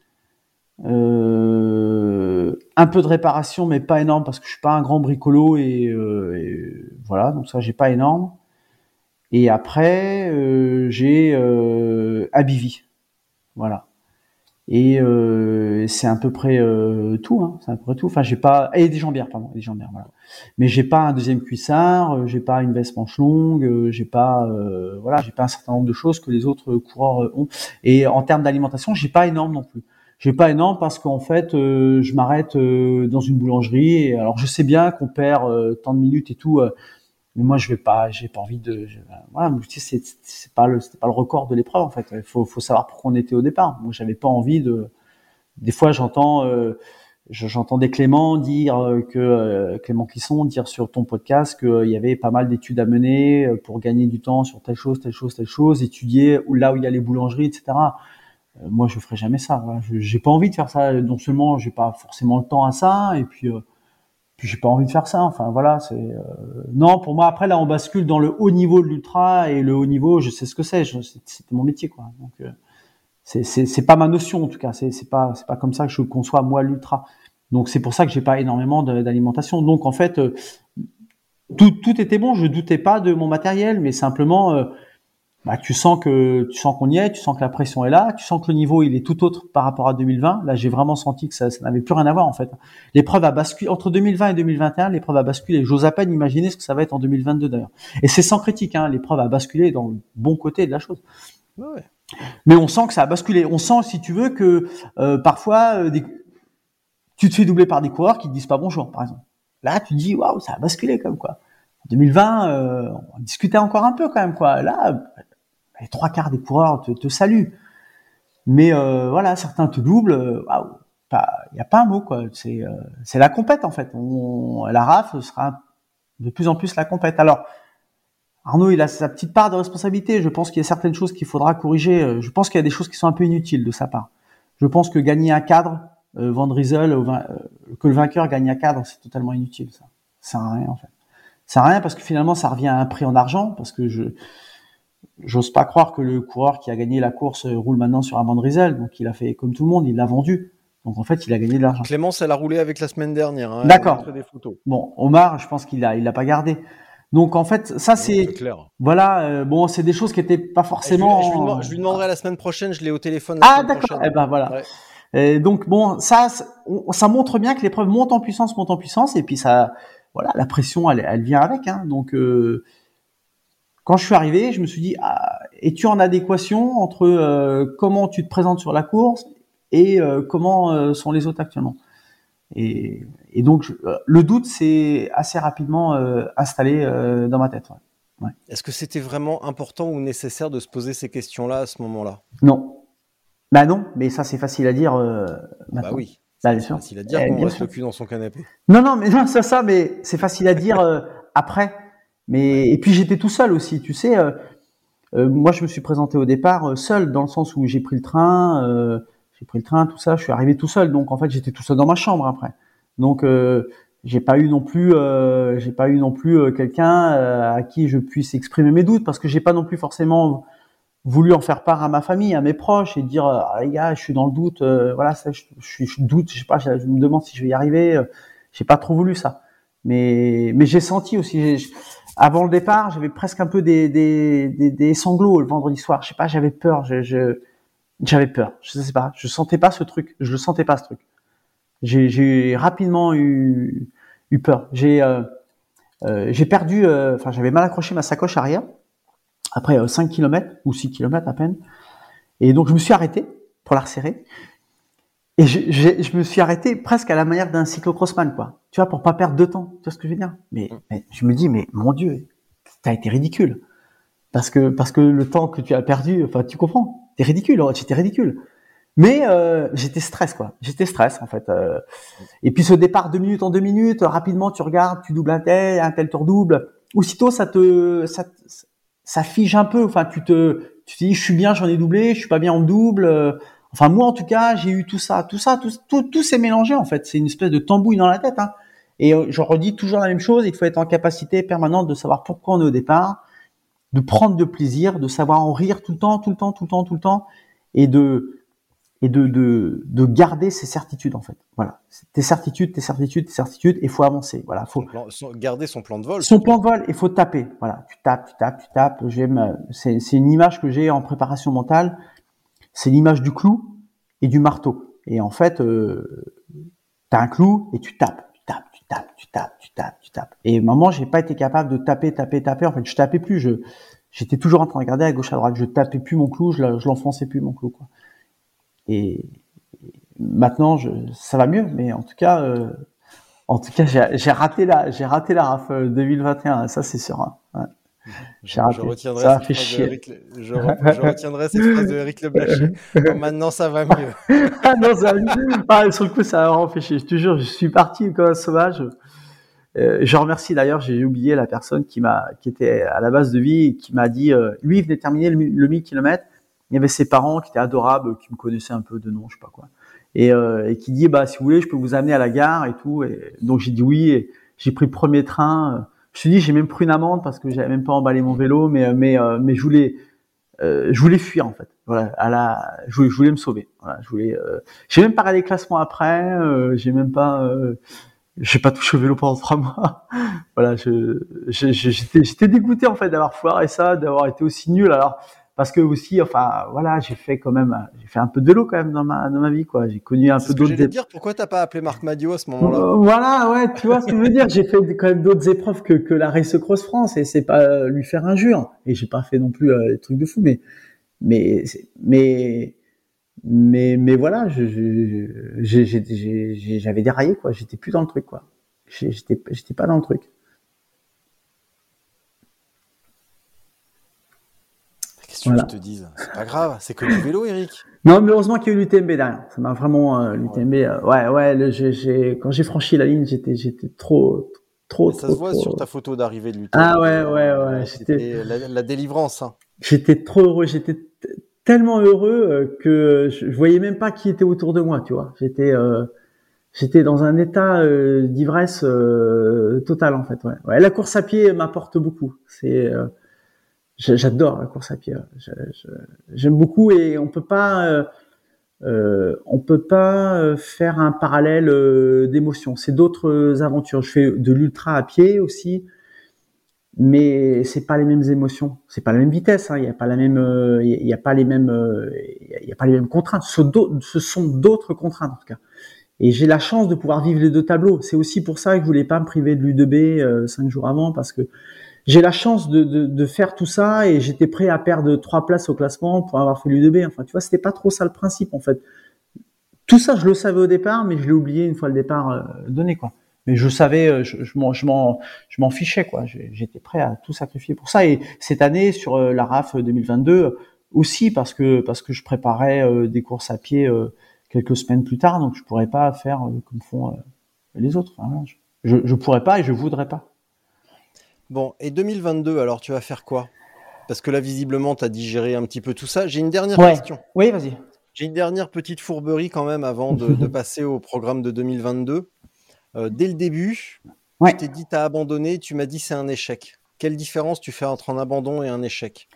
Un peu de réparation, mais pas énorme parce que je suis pas un grand bricolo, et voilà, donc ça j'ai pas énorme. Et après j'ai un bivy, voilà. Et c'est à peu près tout, hein. C'est à peu près tout. Enfin, j'ai pas, et des jambières, voilà. Mais j'ai pas un deuxième cuissard, j'ai pas une veste manche longue, j'ai pas, voilà, j'ai pas un certain nombre de choses que les autres coureurs ont. Et en termes d'alimentation, j'ai pas énorme non plus. J'ai pas énorme parce qu'en fait, je m'arrête dans une boulangerie. Et alors, je sais bien qu'on perd tant de minutes et tout, mais moi, j'ai pas envie de. Voilà, c'était pas le record de l'épreuve en fait. Il faut savoir pourquoi on était au départ. Moi, j'avais pas envie de. Des fois, j'entends j'entendais Clément Clément Clisson dire sur ton podcast qu'il y avait pas mal d'études à mener pour gagner du temps sur telle chose, étudier là où il y a les boulangeries, etc. Moi, je ferais jamais ça. Voilà. J'ai pas envie de faire ça. Non seulement j'ai pas forcément le temps à ça, et puis j'ai pas envie de faire ça. Enfin voilà, non, pour moi. Après là, on bascule dans le haut niveau de l'ultra, et le haut niveau, je sais ce que c'est. C'était mon métier, quoi. Donc c'est pas ma notion, en tout cas. C'est pas comme ça que je conçois moi l'ultra. Donc c'est pour ça que j'ai pas énormément d'alimentation. Donc en fait, tout était bon. Je doutais pas de mon matériel, mais simplement, tu sens qu'on y est, tu sens que la pression est là, tu sens que le niveau il est tout autre par rapport à 2020. Là, j'ai vraiment senti que ça n'avait plus rien à voir, en fait. L'épreuve a basculé entre 2020 et 2021. L'épreuve a basculé. J'ose à peine imaginer ce que ça va être en 2022, d'ailleurs. Et c'est sans critique, hein. L'épreuve a basculé dans le bon côté de la chose. Ouais. Mais on sent que ça a basculé. On sent, si tu veux, que parfois tu te fais doubler par des coureurs qui te disent pas bonjour, par exemple. Là, tu te dis waouh, ça a basculé comme quoi. En 2020, on discutait encore un peu quand même, quoi. Là, les 3/4 des coureurs te saluent. Mais voilà, certains te doublent. Waouh, il y a pas un mot, quoi. C'est la compète, en fait. La RAF sera de plus en plus la compète. Alors, Arnaud, il a sa petite part de responsabilité. Je pense qu'il y a certaines choses qu'il faudra corriger. Je pense qu'il y a des choses qui sont un peu inutiles de sa part. Je pense que gagner un cadre, Van Driesel, que le vainqueur gagne un cadre, c'est totalement inutile. Ça sert à rien, en fait. Ça sert à rien parce que finalement, ça revient à un prix en argent, parce que j'ose pas croire que le coureur qui a gagné la course roule maintenant sur un Van Driesel. Donc il a fait comme tout le monde, il l'a vendu. Donc en fait, il a gagné de l'argent. Clémence, elle a roulé avec la semaine dernière. Hein, d'accord. Des photos. Bon, Omar, je pense qu'il l'a pas gardé. Donc en fait, ça c'est clair. Voilà, bon, c'est des choses qui étaient pas forcément. Je lui demanderai la semaine prochaine. Je l'ai au téléphone. D'accord. Eh ben voilà. Ouais. Donc bon, ça montre bien que l'épreuve monte en puissance, et puis ça, voilà, la pression, elle vient avec. Hein. Donc quand je suis arrivé, je me suis dit, es-tu en adéquation entre comment tu te présentes sur la course et comment sont les autres actuellement? Et donc le doute s'est assez rapidement installé dans ma tête. Ouais. Est-ce que c'était vraiment important ou nécessaire de se poser ces questions-là à ce moment-là? Non. Bah non, mais ça c'est facile à dire maintenant. Bah oui. Bien sûr. C'est facile à dire qu'on reste le cul dans son canapé. Non, mais non, c'est ça, mais c'est facile à dire après. Mais et puis j'étais tout seul aussi, tu sais. Moi, je me suis présenté au départ seul, dans le sens où j'ai pris le train, tout ça. Je suis arrivé tout seul, donc en fait, j'étais tout seul dans ma chambre après. Donc j'ai pas eu non plus quelqu'un à qui je puisse exprimer mes doutes, parce que j'ai pas non plus forcément voulu en faire part à ma famille, à mes proches, et dire les gars, je suis dans le doute, voilà, ça, je doute, je sais pas, je me demande si je vais y arriver. J'ai pas trop voulu ça, mais j'ai senti aussi, avant le départ, j'avais presque un peu des sanglots le vendredi soir. Je sais pas, j'avais peur, j'avais peur, je sais pas, je sentais pas ce truc, je le sentais pas ce truc. J'ai rapidement eu peur. J'ai perdu, j'avais mal accroché ma sacoche arrière après 5 km ou 6 km à peine. Et donc je me suis arrêté pour la resserrer. Et je me suis arrêté presque à la manière d'un cyclocrossman, quoi. Tu vois, pour pas perdre de temps. Tu vois ce que je veux dire? Mais je me dis, mais mon Dieu, t'as été ridicule. Parce que le temps que tu as perdu, enfin, tu comprends? T'es ridicule, j'étais ridicule. Mais j'étais stress en fait. Et puis ce départ 2 minutes en 2 minutes, rapidement tu regardes, tu doubles un tel te redouble. Aussitôt ça fige un peu. Enfin tu te dis je suis bien, j'en ai doublé, je suis pas bien, on me double. Enfin moi en tout cas j'ai eu tout s'est mélangé en fait. C'est une espèce de tambouille dans la tête. Hein. Et je redis toujours la même chose. Il faut être en capacité permanente de savoir pourquoi on est au départ, de prendre de plaisir, de savoir en rire tout le temps, et de garder ses certitudes en fait. Voilà, tes certitudes, il faut avancer. Voilà, faut garder son plan de vol. Son plan de vol, il faut taper. Voilà, tu tapes. C'est une image que j'ai en préparation mentale. C'est l'image du clou et du marteau. Et en fait, t'as un clou et tu tapes. Et à un moment, j'ai pas été capable de taper. En fait, je tapais plus. J'étais toujours en train de regarder à gauche à droite. Je tapais plus mon clou, je l'enfonçais plus mon clou, quoi. Et maintenant, ça va mieux, mais en tout cas, j'ai raté la RAF 2021, ça c'est sûr. Hein. Ouais. J'ai raté. Je retiendrai Ça m'a cette fait phrase de chier. Eric, je retiendrai cette phrase de Eric Le Blaché. Non, maintenant, ça va mieux. Ah non, sur le coup, ça m'a vraiment fait chier. Je te jure, je suis parti comme un sauvage. Je remercie d'ailleurs, j'ai oublié la personne qui était à la base de vie et qui m'a dit, lui, il venait de terminer le 1000 km. Il y avait ses parents qui étaient adorables, qui me connaissaient un peu de nom, je sais pas quoi. Et qui dit, si vous voulez, je peux vous amener à la gare et tout. Et donc, j'ai dit oui. Et j'ai pris le premier train. Je me suis dit, j'ai même pris une amende parce que j'avais même pas emballé mon vélo, mais je voulais fuir en fait. Voilà, je voulais me sauver. Voilà, j'ai même pas regardé le classement après. J'ai pas touché au vélo pendant 3 mois. Voilà, j'étais dégoûté en fait d'avoir foiré ça, d'avoir été aussi nul. Alors parce que aussi, enfin voilà, j'ai fait un peu de vélo quand même dans ma vie quoi. J'ai connu un peu d'autres. J'allais te dire, pourquoi t'as pas appelé Marc Madio à ce moment-là? Voilà, ouais, tu vois ce que je veux dire. J'ai fait quand même d'autres épreuves que la Race Cross France et c'est pas lui faire injure. Et j'ai pas fait non plus des trucs de fou, mais voilà, j'avais déraillé quoi. J'étais plus dans le truc quoi. J'étais pas dans le truc. Qu'est-ce que je te dise? C'est pas grave, c'est que du vélo, Eric. Non, mais heureusement qu'il y a eu l'UTMB derrière. Ça m'a vraiment l'UTMB. Quand j'ai franchi la ligne, j'étais trop. Ça se voit sur ta photo d'arrivée de l'UTMB. Ah ouais. C'était la délivrance. Hein. J'étais trop heureux. J'étais tellement heureux que je voyais même pas qui était autour de moi. Tu vois. J'étais dans un état d'ivresse totale en fait. Ouais. La course à pied m'apporte beaucoup. J'adore la course à pied. J'aime beaucoup et on peut pas faire un parallèle d'émotions. C'est d'autres aventures. Je fais de l'ultra à pied aussi, mais c'est pas les mêmes émotions. C'est pas la même vitesse. Il y a pas la même, il y a pas les mêmes contraintes. Ce sont d'autres contraintes en tout cas. Et j'ai la chance de pouvoir vivre les deux tableaux. C'est aussi pour ça que je voulais pas me priver de l'U2B 5 jours avant parce que j'ai la chance de faire tout ça et j'étais prêt à perdre 3 places au classement pour avoir fait l'U2B. Enfin, tu vois, c'était pas trop ça le principe, en fait. Tout ça, je le savais au départ, mais je l'ai oublié une fois le départ donné, quoi. Mais je savais, je m'en fichais, quoi. J'étais prêt à tout sacrifier pour ça. Et cette année, sur la RAF 2022, aussi parce que je préparais des courses à pied quelques semaines plus tard, donc je pourrais pas faire comme font les autres. Hein. Je pourrais pas et je voudrais pas. Bon, et 2022, alors tu vas faire quoi? Parce que là, visiblement, tu as digéré un petit peu tout ça. J'ai une dernière question. Oui, vas-y. J'ai une dernière petite fourberie quand même avant de passer au programme de 2022. Dès le début, je t'ai dit tu as abandonné, tu m'as dit c'est un échec. Quelle différence tu fais entre un abandon et un échec?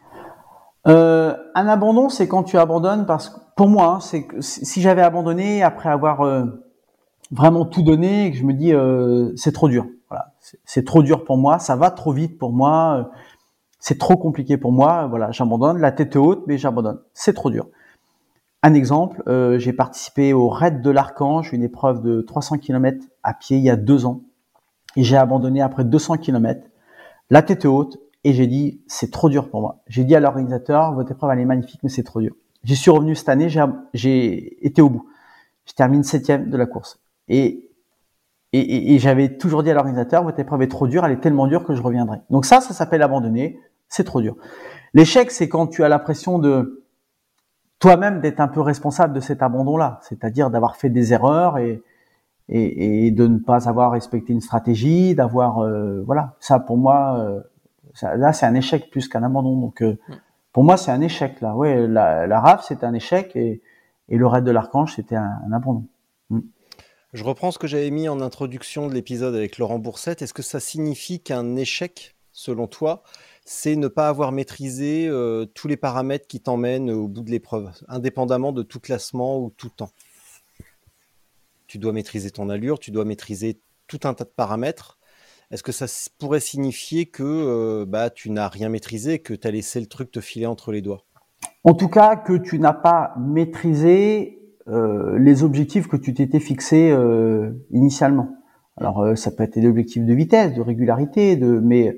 Un abandon, c'est quand tu abandonnes parce que, pour moi, c'est que si j'avais abandonné après avoir vraiment tout donné et que je me dis c'est trop dur. Voilà, c'est trop dur pour moi, ça va trop vite pour moi, c'est trop compliqué pour moi, voilà, j'abandonne, la tête haute, mais j'abandonne, c'est trop dur. Un exemple, j'ai participé au Raid de l'Archange, une épreuve de 300 km à pied il y a 2 ans, et j'ai abandonné après 200 km, la tête haute, et j'ai dit c'est trop dur pour moi. J'ai dit à l'organisateur, votre épreuve elle est magnifique, mais c'est trop dur. J'y suis revenu cette année, j'ai été au bout. Je termine 7e de la course. Et j'avais toujours dit à l'organisateur, votre épreuve est trop dure, elle est tellement dure que je reviendrai. Donc ça s'appelle abandonner, c'est trop dur. L'échec, c'est quand tu as l'impression de toi-même d'être un peu responsable de cet abandon-là, c'est-à-dire d'avoir fait des erreurs et de ne pas avoir respecté une stratégie, d'avoir voilà, ça pour moi, là c'est un échec plus qu'un abandon. Donc pour moi c'est un échec là. Ouais, la RAF c'était un échec et le Raid de l'Archange c'était un abandon. Je reprends ce que j'avais mis en introduction de l'épisode avec Laurent Boursette. Est-ce que ça signifie qu'un échec, selon toi, c'est ne pas avoir maîtrisé tous les paramètres qui t'emmènent au bout de l'épreuve, indépendamment de tout classement ou tout temps? Tu dois maîtriser ton allure, tu dois maîtriser tout un tas de paramètres. Est-ce que ça pourrait signifier que tu n'as rien maîtrisé, que tu as laissé le truc te filer entre les doigts? En tout cas, que tu n'as pas maîtrisé les objectifs que tu t'étais fixés initialement. Alors ça peut être des objectifs de vitesse, de régularité, mais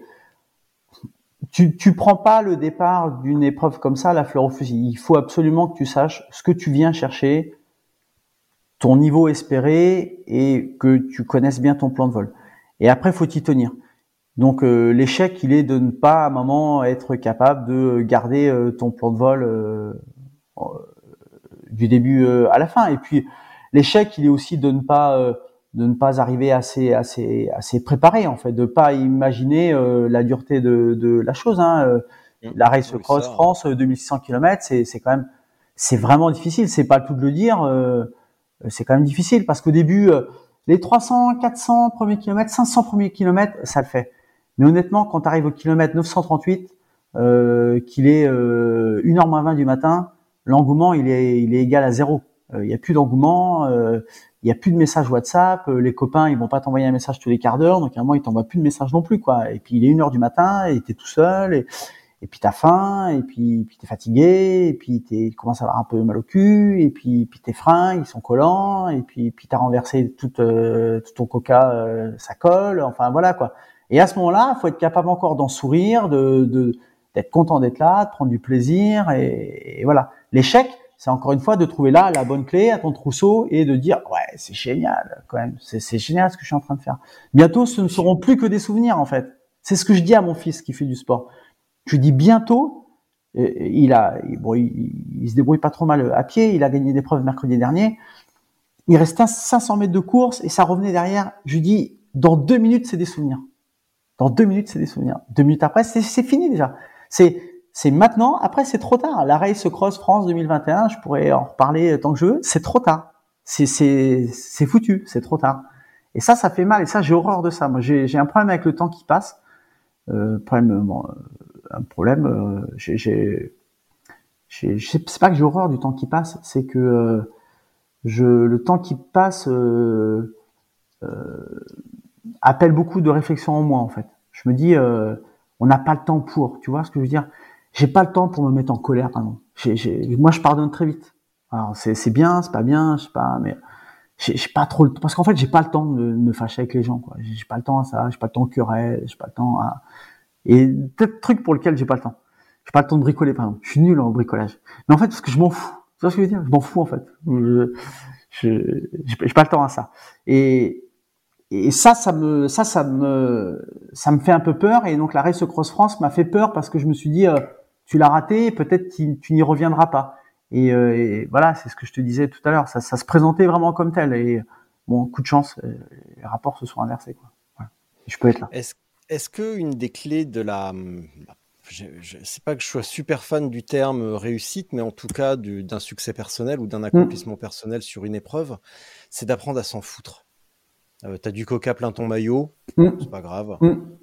tu prends pas le départ d'une épreuve comme ça la fleur au fusil. Il faut absolument que tu saches ce que tu viens chercher, ton niveau espéré et que tu connaisses bien ton plan de vol. Et après, faut t'y tenir. Donc l'échec, il est de ne pas à un moment être capable de garder ton plan de vol du début à la fin. Et puis l'échec, il est aussi de ne pas arriver assez préparé, en fait, de pas imaginer la dureté de la chose. La Race Cross France, 2600 km, c'est quand même, c'est vraiment difficile. C'est pas le tout de le dire. C'est quand même difficile parce qu'au début, les 300, 400 premiers kilomètres, 500 premiers kilomètres, ça le fait. Mais honnêtement, quand tu arrives au kilomètre 938, qu'il est 1h moins 20 du matin, l'engouement, il est égal à 0. Il y a plus d'engouement, il y a plus de messages WhatsApp, les copains, ils vont pas t'envoyer un message tous les quarts d'heure, donc à un moment, ils t'envoient plus de messages non plus, quoi. Et puis, il est 1h du matin, et t'es tout seul, et puis t'as faim, et puis t'es fatigué, et puis tu commences à avoir un peu mal au cul, et puis tes freins, ils sont collants, et puis t'as renversé tout ton coca, ça colle, enfin voilà, quoi. Et à ce moment-là, il faut être capable encore d'en sourire, d'être content d'être là, de prendre du plaisir, et voilà. L'échec, c'est encore une fois de trouver là la bonne clé à ton trousseau et de dire ouais, c'est génial quand même, c'est génial ce que je suis en train de faire. Bientôt, ce ne seront plus que des souvenirs, en fait. C'est ce que je dis à mon fils qui fait du sport. Je dis bientôt, il se débrouille pas trop mal à pied, il a gagné des épreuves mercredi dernier. Il restait 500 mètres de course et ça revenait derrière. Je lui dis, dans 2 minutes, c'est des souvenirs. Dans 2 minutes, c'est des souvenirs. 2 minutes après, c'est fini déjà. C'est maintenant. Après, c'est trop tard. La Race Cross France 2021, je pourrais en reparler tant que je veux. C'est trop tard. C'est foutu. C'est trop tard. Et ça fait mal. Et ça, j'ai horreur de ça. Moi, j'ai un problème avec le temps qui passe. C'est pas que j'ai horreur du temps qui passe, c'est que le temps qui passe appelle beaucoup de réflexion en moi, en fait. Je me dis, on n'a pas le temps pour, tu vois ce que je veux dire? J'ai pas le temps pour me mettre en colère, pardon. Moi, je pardonne très vite. Alors, c'est bien, c'est pas bien, je sais pas, mais j'ai pas trop le temps, parce qu'en fait, j'ai pas le temps de me fâcher avec les gens, quoi. J'ai pas le temps à ça, j'ai pas le temps aux querelles, j'ai pas le temps à, et peut-être truc pour lequel j'ai pas le temps. J'ai pas le temps de bricoler, par exemple. Je suis nul en bricolage. Mais en fait, parce que je m'en fous. Tu vois ce que je veux dire? Je m'en fous, en fait. J'ai pas le temps à ça. Et ça me fait un peu peur. Et donc, la Race Cross France m'a fait peur parce que je me suis dit, tu l'as raté, peut-être tu n'y reviendras pas. Et voilà, c'est ce que je te disais tout à l'heure. Ça se présentait vraiment comme tel. Et bon, coup de chance, les rapports se sont inversés, quoi. Voilà. Je peux être là. Est-ce que une des clés de la... c'est pas que je sois super fan du terme réussite, mais en tout cas d'un succès personnel ou d'un accomplissement personnel sur une épreuve, c'est d'apprendre à s'en foutre. T'as du coca plein ton maillot, c'est pas grave.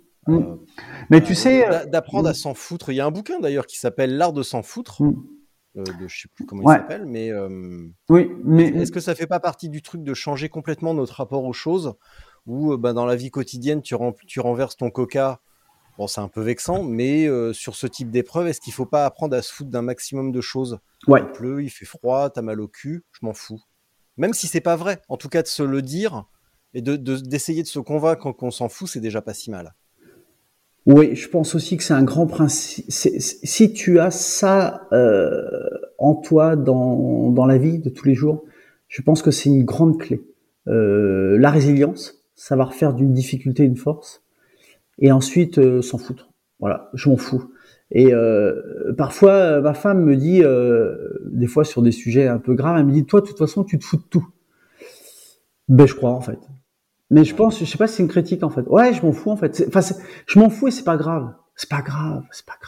Mais tu sais... d'apprendre à s'en foutre. Il y a un bouquin d'ailleurs qui s'appelle L'art de s'en foutre, je sais plus comment il s'appelle, mais, oui, mais est-ce que ça fait pas partie du truc de changer complètement notre rapport aux choses, où dans la vie quotidienne, tu renverses ton coca, bon, c'est un peu vexant, mais sur ce type d'épreuve, est-ce qu'il ne faut pas apprendre à se foutre d'un maximum de choses? Ouais. Il pleut, il fait froid, t'as mal au cul, je m'en fous. Même si c'est pas vrai, en tout cas de se le dire et d'essayer de se convaincre qu'on s'en fout, c'est déjà pas si mal. Oui, je pense aussi que c'est un grand principe. Si tu as ça en toi dans la vie de tous les jours, je pense que c'est une grande clé. La résilience, savoir faire d'une difficulté une force, et ensuite s'en foutre. Voilà, je m'en fous. Et parfois, ma femme me dit, des fois sur des sujets un peu graves, elle me dit, toi, de toute façon, tu te fous de tout. Ben, je crois en fait. Mais je sais pas si c'est une critique en fait. Ouais, je m'en fous en fait. Je m'en fous et c'est pas grave. C'est pas grave.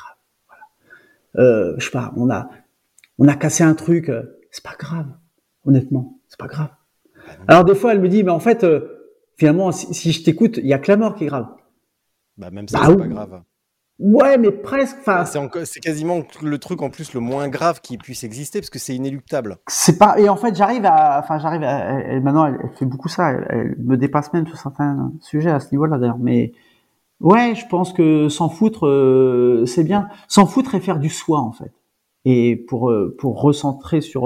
Voilà. Je sais pas, on a cassé un truc. C'est pas grave. Honnêtement, c'est pas grave. Alors des fois, elle me dit, mais en fait, finalement, si je t'écoute, il y a que la mort qui est grave. Bah même ça, c'est pas grave. Ouais, mais presque. C'est quasiment le truc en plus le moins grave qui puisse exister parce que c'est inéluctable. C'est pas. Et en fait, maintenant, elle fait beaucoup ça. Elle me dépasse même sur certains sujets à ce niveau-là d'ailleurs. Mais ouais, je pense que s'en foutre, c'est bien. S'en foutre et faire du soi en fait. Et pour recentrer sur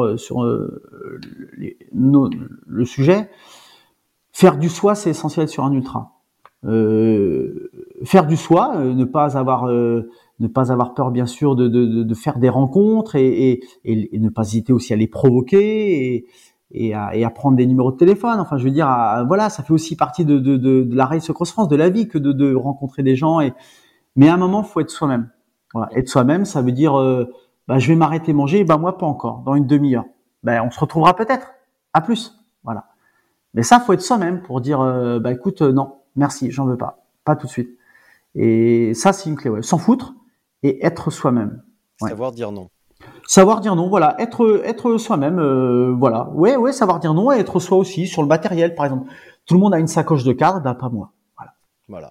le sujet, faire du soi, c'est essentiel sur un ultra. Faire du soi, ne pas avoir peur bien sûr de faire des rencontres et ne pas hésiter aussi à les provoquer à prendre des numéros de téléphone. Enfin, je veux dire, voilà, ça fait aussi partie de la Race Cross France, de la vie, que de rencontrer des gens. Mais à un moment, faut être soi-même. Voilà, être soi-même, ça veut dire, je vais m'arrêter manger. Moi, pas encore. Dans une demi-heure. On se retrouvera peut-être. À plus. Voilà. Mais ça, faut être soi-même pour dire, écoute, non, merci, j'en veux pas. Pas tout de suite. Et ça, c'est une clé, ouais. S'en foutre et être soi-même. Ouais. Savoir dire non. Savoir dire non, voilà, être soi-même, voilà. Ouais, savoir dire non et être soi aussi sur le matériel, par exemple. Tout le monde a une sacoche de cadre, pas moi. Voilà.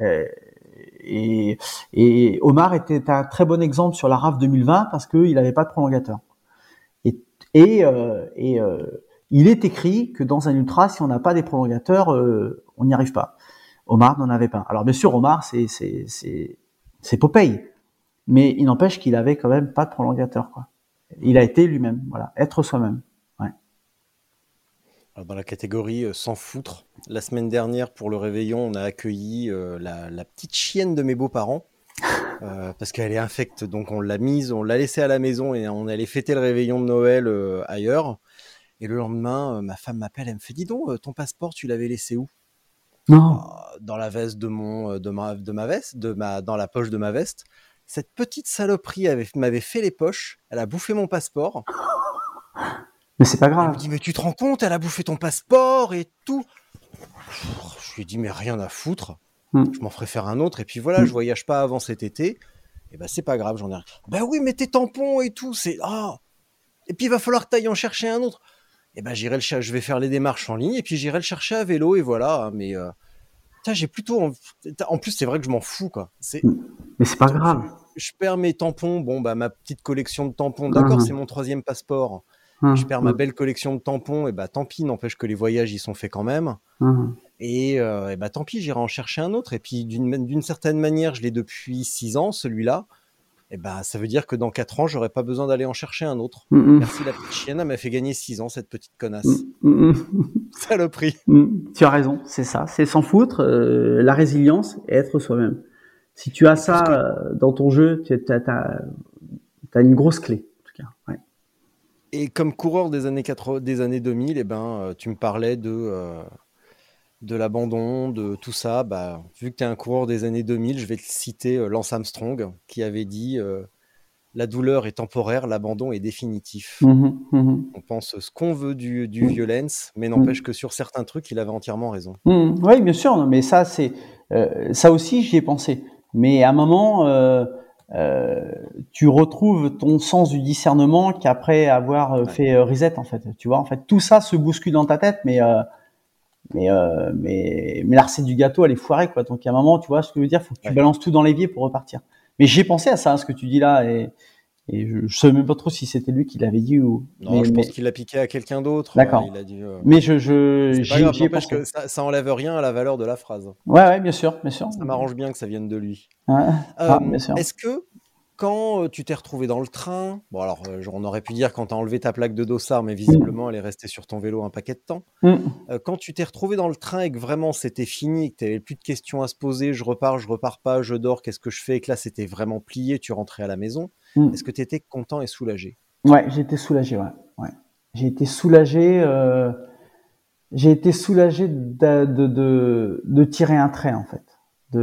Et Omar était un très bon exemple sur la RAF 2020 parce qu'il n'avait pas de prolongateur. Et il est écrit que dans un ultra, si on n'a pas des prolongateurs, on n'y arrive pas. Omar n'en avait pas. Alors bien sûr, Omar, c'est Popeye, mais il n'empêche qu'il avait quand même pas de prolongateur, quoi. Il a été lui-même, voilà, être soi-même. Ouais. Alors dans la catégorie s'en foutre, la semaine dernière pour le réveillon, on a accueilli la petite chienne de mes beaux-parents parce qu'elle est infecte, donc on l'a laissée à la maison et on allait fêter le réveillon de Noël ailleurs. Et le lendemain, ma femme m'appelle, elle me fait: dis donc, ton passeport, tu l'avais laissé où? Non. Dans la veste de ma veste, dans la poche de ma veste. Cette petite saloperie m'avait fait les poches, elle a bouffé mon passeport. Mais c'est pas grave. Elle me dit: mais tu te rends compte, elle a bouffé ton passeport et tout. Je lui ai dit: mais rien à foutre, je m'en ferai faire un autre. Et puis voilà, je voyage pas avant cet été. Et c'est pas grave, j'en ai rien. Oui, mais tes tampons et tout, c'est... Et puis il va falloir que tu ailles en chercher un autre. Je vais faire les démarches en ligne et puis j'irai le chercher à vélo et voilà. Mais j'ai plutôt... En plus, c'est vrai que je m'en fous, quoi. Mais c'est pas grave. Je perds mes tampons. Ma petite collection de tampons, d'accord, c'est mon 3e passeport. Je perds ma belle collection de tampons. Tant pis, n'empêche que les voyages, ils sont faits quand même. Et tant pis, j'irai en chercher un autre. Et puis, d'une certaine manière, je l'ai depuis 6 ans, celui-là. Ça veut dire que dans 4 ans, j'aurais pas besoin d'aller en chercher un autre. Merci la petite chienne, elle m'a fait gagner 6 ans, cette petite connasse. Saloperie. Tu as raison, c'est ça, c'est s'en foutre, la résilience et être soi-même. Si tu as ça dans ton jeu, t'as une grosse clé, en tout cas. Ouais. Et comme coureur des années 2000, tu me parlais de l'abandon, de tout ça. Vu que tu es un coureur des années 2000, je vais te citer Lance Armstrong qui avait dit la douleur est temporaire, l'abandon est définitif. On pense ce qu'on veut du violence, mais n'empêche que sur certains trucs, il avait entièrement raison. Oui, bien sûr, non, mais ça, ça aussi, j'y ai pensé. Mais à un moment, tu retrouves ton sens du discernement qu'après avoir fait reset, en fait. Tu vois, en fait, tout ça se bouscule dans ta tête, mais la recette du gâteau, elle est foirée, quoi. Donc, à un moment, tu vois ce que je veux dire, faut que tu balances tout dans l'évier pour repartir. Mais j'ai pensé à ça, ce que tu dis là, et je sais même pas trop si c'était lui qui l'avait dit ou. Non, je pense qu'il l'a piqué à quelqu'un d'autre. D'accord. Il a dit, mais j'y ai pensé. Que ça enlève rien à la valeur de la phrase. Ouais, bien sûr. Ça m'arrange bien que ça vienne de lui. Bien sûr. Est-ce que quand tu t'es retrouvé dans le train, on aurait pu dire quand tu as enlevé ta plaque de dossard, mais visiblement elle est restée sur ton vélo un paquet de temps. Quand tu t'es retrouvé dans le train et que vraiment c'était fini, que tu n'avais plus de questions à se poser, je repars pas, je dors, qu'est-ce que je fais, et que là c'était vraiment plié, tu rentrais à la maison, est-ce que tu étais content et soulagé? Ouais, j'ai été soulagé, ouais. J'ai été soulagé de tirer un trait, en fait,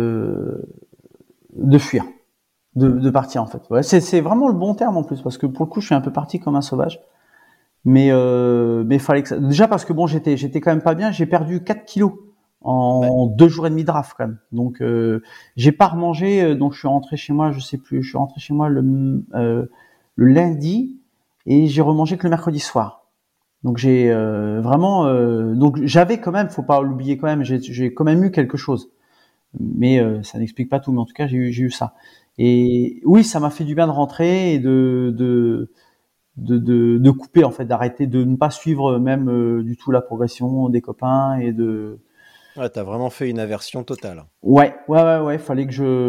de fuir. De partir, en fait. Ouais, c'est vraiment le bon terme en plus, parce que pour le coup je suis un peu parti comme un sauvage, mais fallait que ça... déjà parce que j'étais quand même pas bien, j'ai perdu 4 kilos en 2 jours et demi de RAF quand même, donc j'ai pas remangé, donc je suis rentré chez moi, je suis rentré chez moi le lundi et j'ai remangé que le mercredi soir, donc j'ai vraiment donc j'avais quand même, faut pas l'oublier quand même, j'ai quand même eu quelque chose, mais ça n'explique pas tout, mais en tout cas j'ai eu ça. Et oui, ça m'a fait du bien de rentrer et de couper, en fait, d'arrêter de ne pas suivre même du tout la progression des copains et de. Ouais, t'as vraiment fait une aversion totale. Ouais. Fallait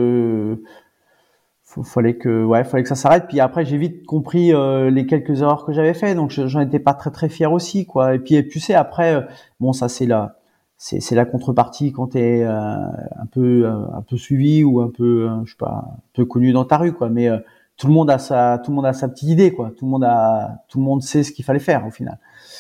que ça s'arrête. Puis après, j'ai vite compris les quelques erreurs que j'avais fait, donc j'en étais pas très très fier aussi, quoi. Et puis tu sais, après, ça c'est la contrepartie quand t'es un peu suivi ou un peu je sais pas, un peu connu dans ta rue, quoi, mais tout le monde a sa petite idée, quoi, tout le monde sait ce qu'il fallait faire au final,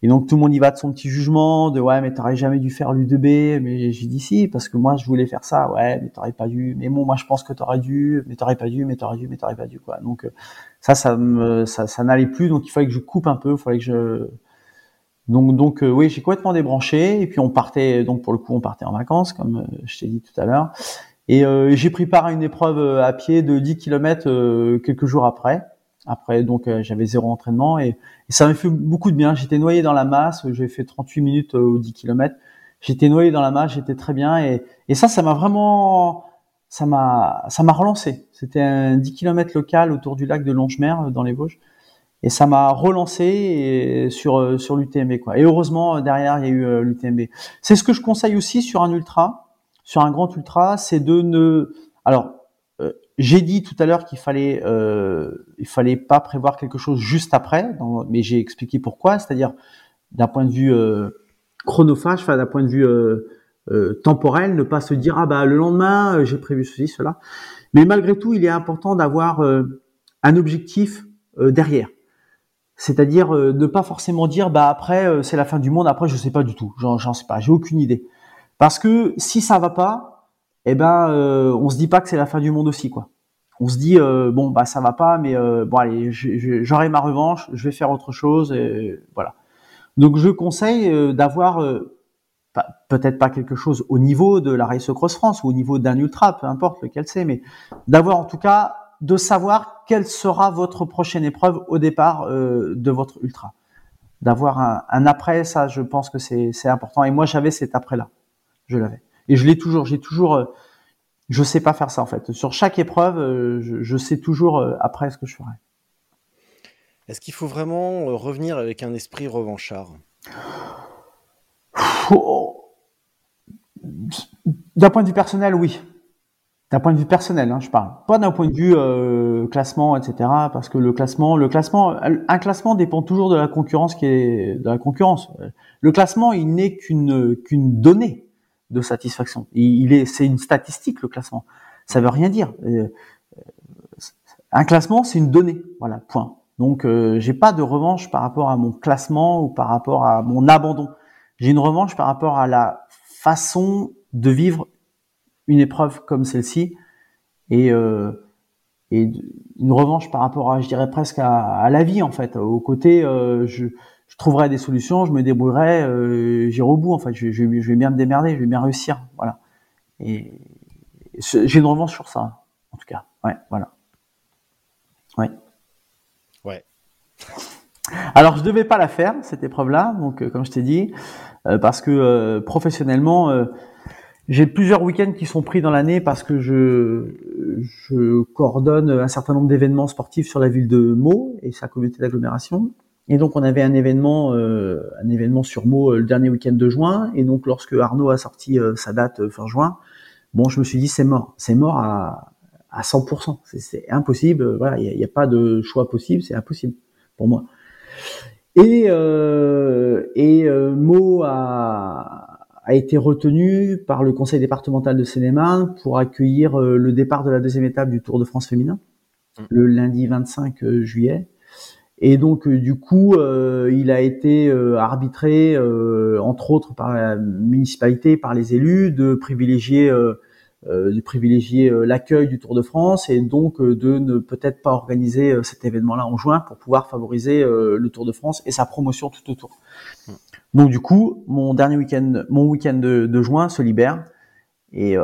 Et donc tout le monde y va de son petit jugement, de ouais mais t'aurais jamais dû faire l'U2B, mais j'ai dit si parce que moi je voulais faire ça, ouais mais t'aurais pas dû, mais bon moi je pense que t'aurais dû, mais t'aurais pas dû, mais t'aurais pas dû quoi. Donc ça n'allait plus, donc il fallait que je coupe un peu, il fallait que je oui j'ai complètement débranché et puis on partait donc pour le coup on partait en vacances comme je t'ai dit tout à l'heure et j'ai pris part à une épreuve à pied de 10 km quelques jours après. Après, donc, j'avais 0 entraînement et ça m'a fait beaucoup de bien. J'étais noyé dans la masse. J'ai fait 38 minutes aux 10 km. J'étais noyé dans la masse. J'étais très bien et ça m'a vraiment, ça m'a relancé. C'était un 10 km local autour du lac de Longemer dans les Vosges et ça m'a relancé sur l'UTMB quoi. Et heureusement derrière il y a eu l'UTMB. C'est ce que je conseille aussi sur un ultra, sur un grand ultra, c'est de ne, alors j'ai dit tout à l'heure qu'il fallait pas prévoir quelque chose juste après, mais j'ai expliqué pourquoi, c'est-à-dire d'un point de vue chronophage, enfin d'un point de vue temporel, ne pas se dire ah bah le lendemain j'ai prévu ceci, cela. Mais malgré tout, il est important d'avoir un objectif derrière. C'est-à-dire ne pas forcément dire bah après c'est la fin du monde, après je sais pas du tout, j'en sais pas, j'ai aucune idée. Parce que si ça va pas, on se dit pas que c'est la fin du monde aussi quoi. On se dit bon bah ça va pas mais bon allez j'aurai ma revanche, je vais faire autre chose et voilà. Donc je conseille d'avoir peut-être pas quelque chose au niveau de la Race Cross France ou au niveau d'un ultra, peu importe lequel c'est, mais d'avoir en tout cas de savoir quelle sera votre prochaine épreuve au départ de votre ultra. D'avoir un après, ça je pense que c'est important et moi j'avais cet après là. Je l'avais. Et je l'ai toujours, je sais pas faire ça en fait. Sur chaque épreuve, je sais toujours après ce que je ferai. Est-ce qu'il faut vraiment revenir avec un esprit revanchard ? D'un point de vue personnel, oui. D'un point de vue personnel, je parle. Pas d'un point de vue classement, etc. Parce que un classement dépend toujours de la concurrence Le classement, il n'est qu'une donnée de satisfaction. C'est une statistique, le classement. Ça veut rien dire. Un classement, c'est une donnée. Voilà, point. Donc, j'ai pas de revanche par rapport à mon classement ou par rapport à mon abandon. J'ai une revanche par rapport à la façon de vivre une épreuve comme celle-ci et une revanche par rapport à, je dirais presque à la vie en fait. Au côté, je trouverai des solutions, je me débrouillerai, j'irai au bout en fait. Je vais bien me démerder, je vais bien réussir, voilà. Et j'ai une revanche sur ça, en tout cas. Ouais, voilà. Ouais. Ouais. Alors je devais pas la faire cette épreuve-là, donc comme je t'ai dit, parce que professionnellement. J'ai plusieurs week-ends qui sont pris dans l'année parce que je coordonne un certain nombre d'événements sportifs sur la ville de Meaux et sa communauté d'agglomération. Et donc on avait un événement sur Meaux le dernier week-end de juin. Et donc lorsque Arnaud a sorti sa date fin juin, bon je me suis dit c'est mort à 100%. C'est impossible. Voilà, il y a pas de choix possible, c'est impossible pour moi. Et Meaux a été retenu par le conseil départemental de Seine-et-Marne pour accueillir le départ de la deuxième étape du Tour de France féminin, le lundi 25 juillet. Et donc, du coup, il a été arbitré, entre autres par la municipalité, par les élus, de privilégier l'accueil du Tour de France et donc de ne peut-être pas organiser cet événement-là en juin pour pouvoir favoriser le Tour de France et sa promotion tout autour. Donc du coup, mon week-end de juin se libère et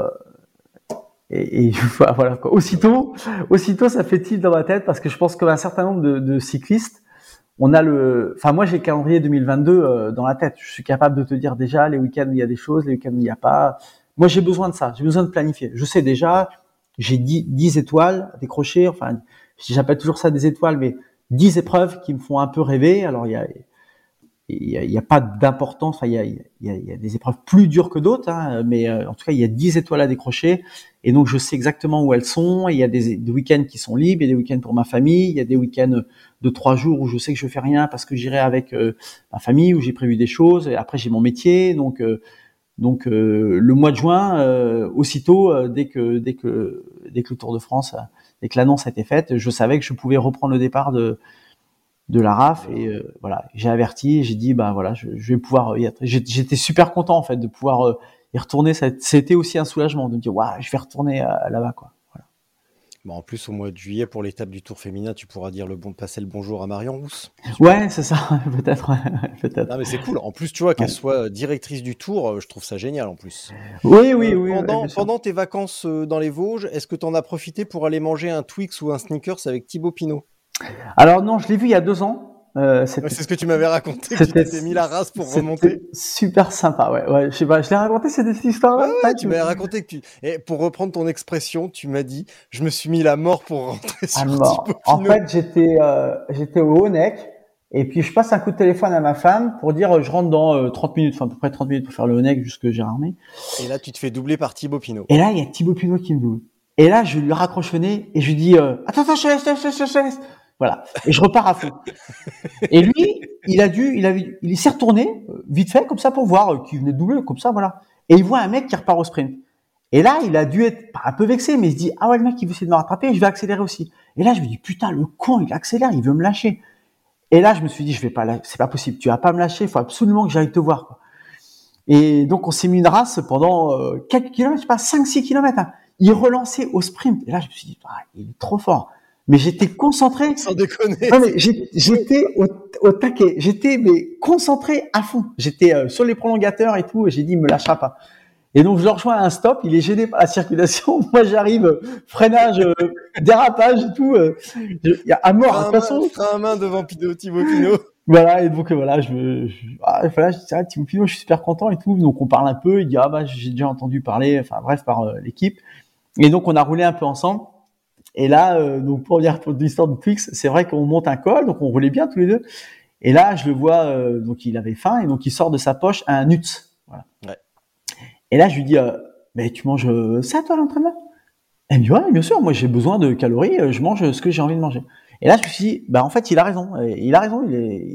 voilà quoi. Aussitôt, ça fait tilt dans ma tête parce que je pense qu'un certain nombre de cyclistes, moi j'ai le calendrier 2022 dans la tête. Je suis capable de te dire déjà les week-ends où il y a des choses, les week-ends où il n'y a pas. Moi j'ai besoin de ça, j'ai besoin de planifier. Je sais déjà, j'ai 10 étoiles à décrocher. Enfin, j'appelle toujours ça des étoiles, mais 10 épreuves qui me font un peu rêver. Alors il y a pas d'importance, enfin il y a des épreuves plus dures que d'autres, mais en tout cas il y a 10 étoiles à décrocher et donc je sais exactement où elles sont. Et il y a des week-ends qui sont libres, il y a des week-ends pour ma famille, il y a des week-ends de 3 jours où je sais que je fais rien parce que j'irai avec ma famille, où j'ai prévu des choses. Et après j'ai mon métier, donc le mois de juin, aussitôt dès que le Tour de France, dès que l'annonce a été faite, je savais que je pouvais reprendre le départ de de la RAF et voilà, j'ai averti, j'ai dit bah voilà, je vais pouvoir y être. J'étais super content en fait de pouvoir y retourner. C'était aussi un soulagement de me dire waouh, je vais retourner là-bas quoi. Voilà. Bon, en plus, au mois de juillet, pour l'étape du Tour féminin, tu pourras dire passer le bonjour à Marion Rousse. Ouais, c'est ça, peut-être, peut-être. Non, mais c'est cool. En plus, tu vois, qu'elle soit directrice du Tour, je trouve ça génial en plus. Oui. Pendant tes vacances dans les Vosges, est-ce que tu en as profité pour aller manger un Twix ou un Snickers avec Thibaut Pinot? Alors non, je l'ai vu il y a 2 ans. C'est ce que tu m'avais raconté, que tu t'étais mis la race pour remonter. Super sympa, ouais. Je sais pas, je l'ai raconté cette histoire-là. Ouais, tu m'avais raconté que Et pour reprendre ton expression, tu m'as dit, je me suis mis la mort pour rentrer sur Thibaut Pinot. En fait, j'étais au Honeck, et puis je passe un coup de téléphone à ma femme pour dire je rentre dans 30 minutes, enfin à peu près 30 minutes pour faire le Honeck jusque Gérardmer. Et là, tu te fais doubler par Thibaut Pinot. Et là, il y a Thibaut Pinot qui me double. Et là, je lui raccroche le nez et je lui dis attends, je laisse. Voilà. Et je repars à fond. Et lui, il s'est retourné, vite fait, comme ça, pour voir qui venait de doubler, comme ça, voilà. Et il voit un mec qui repart au sprint. Et là, il a dû être un peu vexé, mais il se dit, ah ouais, le mec, il veut essayer de me rattraper, je vais accélérer aussi. Et là, je me dis, putain, le con, il accélère, il veut me lâcher. Et là, je me suis dit, c'est pas possible, tu vas pas me lâcher, il faut absolument que j'aille te voir, quoi. Et donc, on s'est mis une race pendant quelques kilomètres, je sais pas, 5-6 kilomètres, hein. Il relançait au sprint. Et là, je me suis dit, ah, il est trop fort. Mais j'étais concentré. Sans déconner. Non, mais j'étais au taquet. J'étais concentré à fond. J'étais sur les prolongateurs et tout. Et j'ai dit, il me lâchera pas. Et donc je le rejoins à un stop. Il est gêné par la circulation. Moi, j'arrive, freinage, dérapage et tout. Il y a à mort. De toute façon, frein à main devant Thibaut Pinot. Voilà. Et donc voilà, je dis, Thibaut Pinot, je suis super content et tout. Donc on parle un peu. Il dit, ah bah j'ai déjà entendu parler. Enfin bref, par l'équipe. Et donc on a roulé un peu ensemble. Et là, donc pour dire pour l'histoire de Twix, c'est vrai qu'on monte un col, donc on roulait bien tous les deux. Et là, je le vois, donc il avait faim et donc il sort de sa poche un nuts. Voilà. Ouais. Et là, je lui dis, mais tu manges ça toi à l'entraînement? Elle me dit, ouais, bien sûr, moi j'ai besoin de calories, je mange ce que j'ai envie de manger. Et là, je me suis dit, bah en fait, il a raison. Il a raison.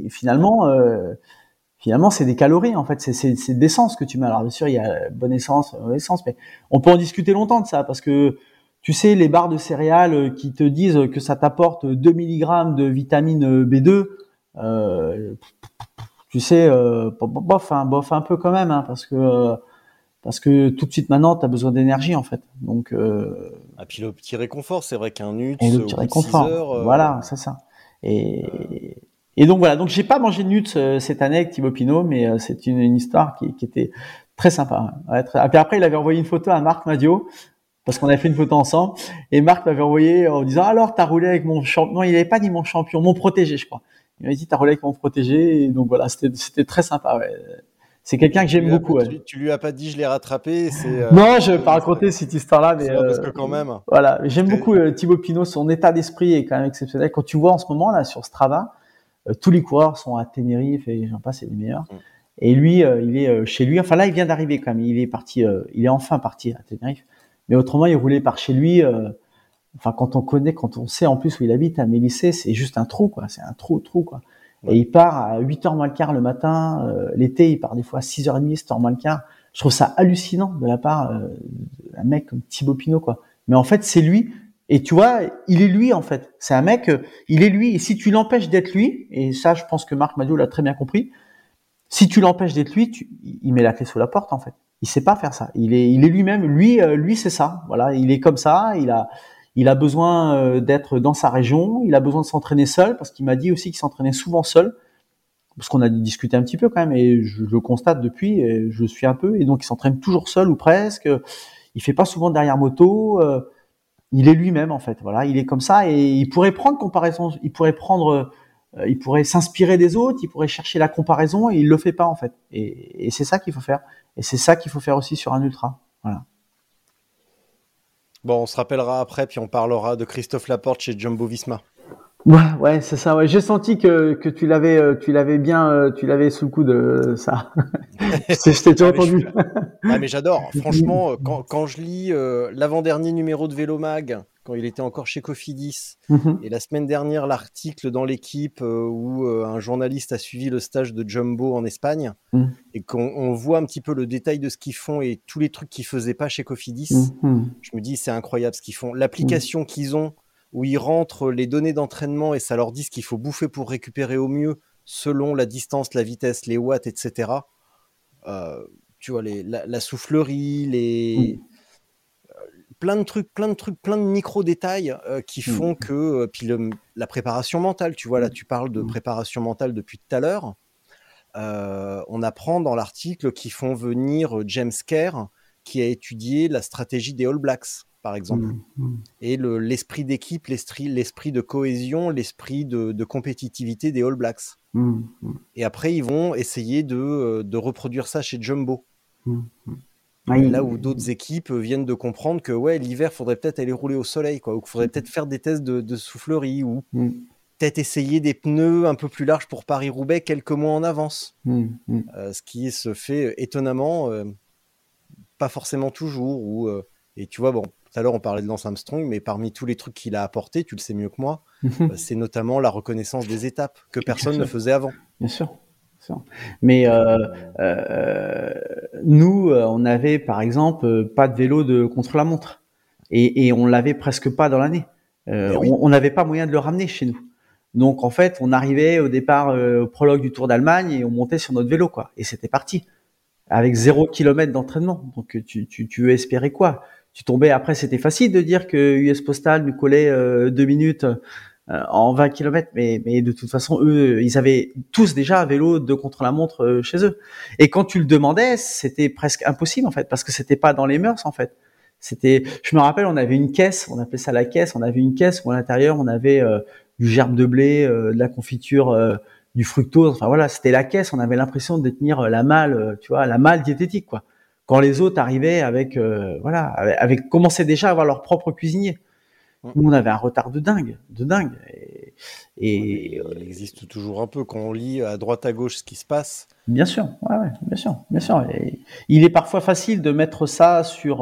Finalement, c'est des calories. En fait, c'est d'essence que tu mets. Alors bien sûr, il y a bonne essence, mauvaise essence, mais on peut en discuter longtemps de ça parce que tu sais, les barres de céréales qui te disent que ça t'apporte 2 mg de vitamine B2, tu sais, bof un peu quand même, hein, parce que tout de suite maintenant, tu as besoin d'énergie en fait. Donc, et puis le petit réconfort, c'est vrai qu'un nuts et le petit réconfort, 6 heures, voilà, c'est ça. Et donc voilà, donc j'ai pas mangé de nuts cette année avec Thibaut Pinot, mais c'est une histoire qui était très sympa. Ouais, et puis après, il avait envoyé une photo à Marc Madiot, parce qu'on avait fait une photo ensemble, et Marc m'avait envoyé en disant, alors, t'as roulé avec mon champion. Non, il avait pas dit mon champion, mon protégé, je crois. Il m'avait dit, t'as roulé avec mon protégé, et donc voilà, c'était très sympa, ouais. C'est quelqu'un que j'aime beaucoup, ouais. Tu lui as pas dit, je l'ai rattrapé, non, je vais pas raconter cette histoire-là, mais, parce que quand même. Voilà. J'aime beaucoup, Thibaut Pinot, son état d'esprit est quand même exceptionnel. Quand tu vois en ce moment, là, sur Strava, tous les coureurs sont à Tenerife, et j'en passe, c'est les meilleurs. Et lui, il est chez lui. Enfin, là, il vient d'arriver quand même. Il est enfin parti à Tenerife. Mais autrement, il roulait par chez lui. Enfin, quand on sait en plus où il habite, à Mélisée, c'est juste un trou, quoi. C'est un trou, quoi. Ouais. Et il part à 8h moins le quart le matin. L'été, il part des fois à 6h30, 7h moins le quart. Je trouve ça hallucinant de la part d'un mec comme Thibaut Pinot, quoi. Mais en fait, c'est lui. Et tu vois, il est lui, en fait. C'est un mec, il est lui. Et si tu l'empêches d'être lui, et ça, je pense que Marc Madiot l'a très bien compris, si tu l'empêches d'être lui, il met la clé sous la porte, en fait. Il sait pas faire ça. Il est lui-même. Lui, c'est ça. Voilà. Il est comme ça. Il a besoin d'être dans sa région. Il a besoin de s'entraîner seul parce qu'il m'a dit aussi qu'il s'entraînait souvent seul. Parce qu'on a discuté un petit peu quand même et je le constate depuis. Et je le suis un peu. Et donc, il s'entraîne toujours seul ou presque. Il fait pas souvent derrière moto. Il est lui-même, en fait. Voilà. Il est comme ça et il pourrait prendre comparaison. Il pourrait s'inspirer des autres. Il pourrait chercher la comparaison et il le fait pas, en fait. Et c'est ça qu'il faut faire. Et c'est ça qu'il faut faire aussi sur un ultra. Voilà. Bon, on se rappellera après, puis on parlera de Christophe Laporte chez Jumbo Visma. Ouais, c'est ça. Ouais, j'ai senti que tu l'avais bien, tu l'avais sous le coude, ça. Je t'ai déjà entendu. Mais j'adore. Franchement, quand je lis l'avant-dernier numéro de Vélomag, quand il était encore chez Cofidis, et la semaine dernière, l'article dans l'équipe où un journaliste a suivi le stage de Jumbo en Espagne, et qu'on voit un petit peu le détail de ce qu'ils font et tous les trucs qu'ils faisaient pas chez Cofidis, je me dis, c'est incroyable ce qu'ils font. L'application qu'ils ont où ils rentrent les données d'entraînement et ça leur dit ce qu'il faut bouffer pour récupérer au mieux selon la distance, la vitesse, les watts, etc. Tu vois, la soufflerie, plein de trucs, plein de micro-détails qui font que... puis la préparation mentale, tu vois, là tu parles de préparation mentale depuis tout à l'heure. On apprend dans l'article qu'ils font venir James Kerr, qui a étudié la stratégie des All Blacks, par exemple. Et l'esprit d'équipe, l'esprit de cohésion, l'esprit de compétitivité des All Blacks. Et après, ils vont essayer de reproduire ça chez Jumbo. Là où d'autres équipes viennent de comprendre que l'hiver, il faudrait peut-être aller rouler au soleil, quoi, ou qu'il faudrait peut-être faire des tests de soufflerie, ou peut-être essayer des pneus un peu plus larges pour Paris-Roubaix quelques mois en avance. Ce qui se fait étonnamment, pas forcément toujours. Et tu vois, bon, tout à l'heure on parlait de Lance Armstrong, mais parmi tous les trucs qu'il a apportés, tu le sais mieux que moi, c'est notamment la reconnaissance des étapes que personne ne faisait avant. Bien sûr. Mais nous, on avait par exemple pas de vélo contre la montre, et on l'avait presque pas dans l'année. On n'avait pas moyen de le ramener chez nous. Donc en fait, on arrivait au départ au prologue du Tour d'Allemagne et on montait sur notre vélo, quoi. Et c'était parti avec 0 km d'entraînement. Donc tu veux espérer quoi? Tu tombais. Après, c'était facile de dire que US Postal nous collait 2 minutes. En 20 km, mais de toute façon, eux, ils avaient tous déjà un vélo de contre-la-montre chez eux. Et quand tu le demandais, c'était presque impossible, en fait, parce que c'était pas dans les mœurs, en fait. Je me rappelle, on avait une caisse, on appelait ça la caisse, on avait une caisse où à l'intérieur, on avait du gerbe de blé, de la confiture, du fructose, enfin voilà, c'était la caisse, on avait l'impression de détenir la malle, tu vois, la malle diététique, quoi. Quand les autres arrivaient avec commençaient déjà à avoir leur propre cuisinier. Nous, on avait un retard de dingue. Et il existe toujours un peu quand on lit à droite à gauche ce qui se passe. Bien sûr, bien sûr. Et il est parfois facile de mettre ça sur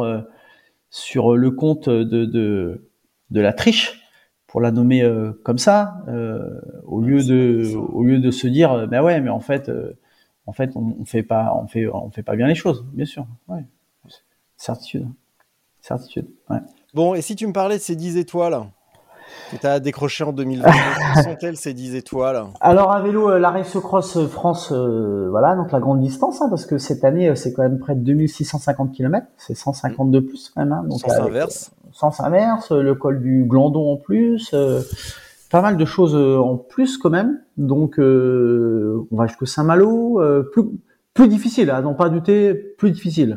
le compte de la triche, pour la nommer comme ça, au lieu de se dire, mais en fait, on fait pas bien les choses, bien sûr. Ouais. Certitude. Ouais. Bon, et si tu me parlais de ces 10 étoiles que tu as décrochées en 2022, quelles sont-elles ces 10 étoiles? Alors à vélo, la Race Cross France, voilà, donc la grande distance, hein, parce que cette année, c'est quand même près de 2650 km, c'est 150 de plus quand même. Hein, donc sens inverse, le col du Glandon en plus, pas mal de choses en plus quand même. Donc on va jusqu'au Saint-Malo, plus difficile, à n'en pas douter, plus difficile.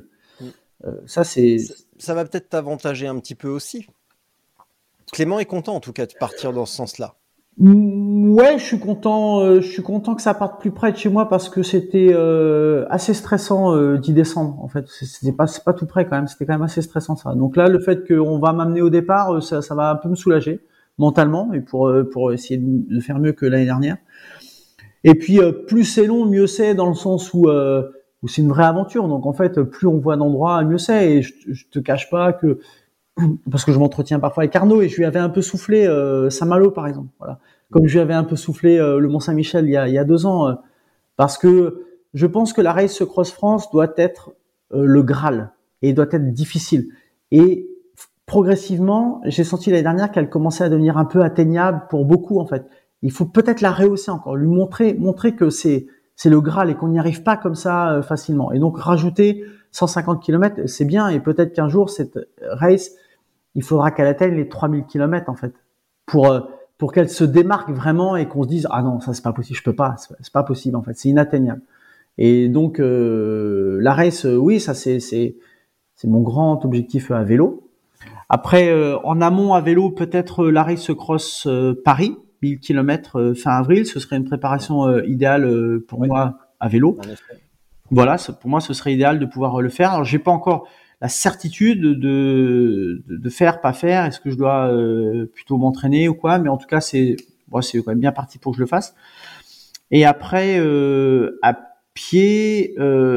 Ça va peut-être t'avantager un petit peu aussi. Clément est content en tout cas de partir dans ce sens-là. Ouais, je suis content que ça parte plus près de chez moi, parce que c'était assez stressant d'y descendre. En fait, c'est pas tout près quand même. C'était quand même assez stressant ça. Donc là, le fait qu'on va m'amener au départ, ça va un peu me soulager mentalement, et pour essayer de faire mieux que l'année dernière. Et puis plus c'est long, mieux c'est, dans le sens où c'est une vraie aventure. Donc en fait, plus on voit d'endroits, mieux c'est. Et je te cache pas que, parce que je m'entretiens parfois avec Arnaud, et je lui avais un peu soufflé Saint-Malo par exemple, voilà, comme je lui avais un peu soufflé le Mont-Saint-Michel il y a 2 ans, parce que je pense que la Race Cross France doit être le Graal, et doit être difficile, et progressivement j'ai senti l'année dernière qu'elle commençait à devenir un peu atteignable pour beaucoup. En fait, il faut peut-être la rehausser encore, lui montrer que c'est le Graal et qu'on n'y arrive pas comme ça facilement, et donc rajouter 150 km, c'est bien, et peut-être qu'un jour cette race, il faudra qu'elle atteigne les 3000 km en fait, pour qu'elle se démarque vraiment, et qu'on se dise ah non, ça c'est pas possible, je peux pas, c'est pas possible en fait, c'est inatteignable. Et donc la race, oui, ça c'est mon grand objectif à vélo. Après en amont à vélo, peut-être la Race Cross Paris 1000 km fin avril, ce serait une préparation idéale pour moi à vélo. Voilà, pour moi ce serait idéal de pouvoir le faire. Alors j'ai pas encore la certitude de faire, pas faire, est-ce que je dois plutôt m'entraîner ou quoi, mais en tout cas c'est quand même bien parti pour que je le fasse. Et après à pied,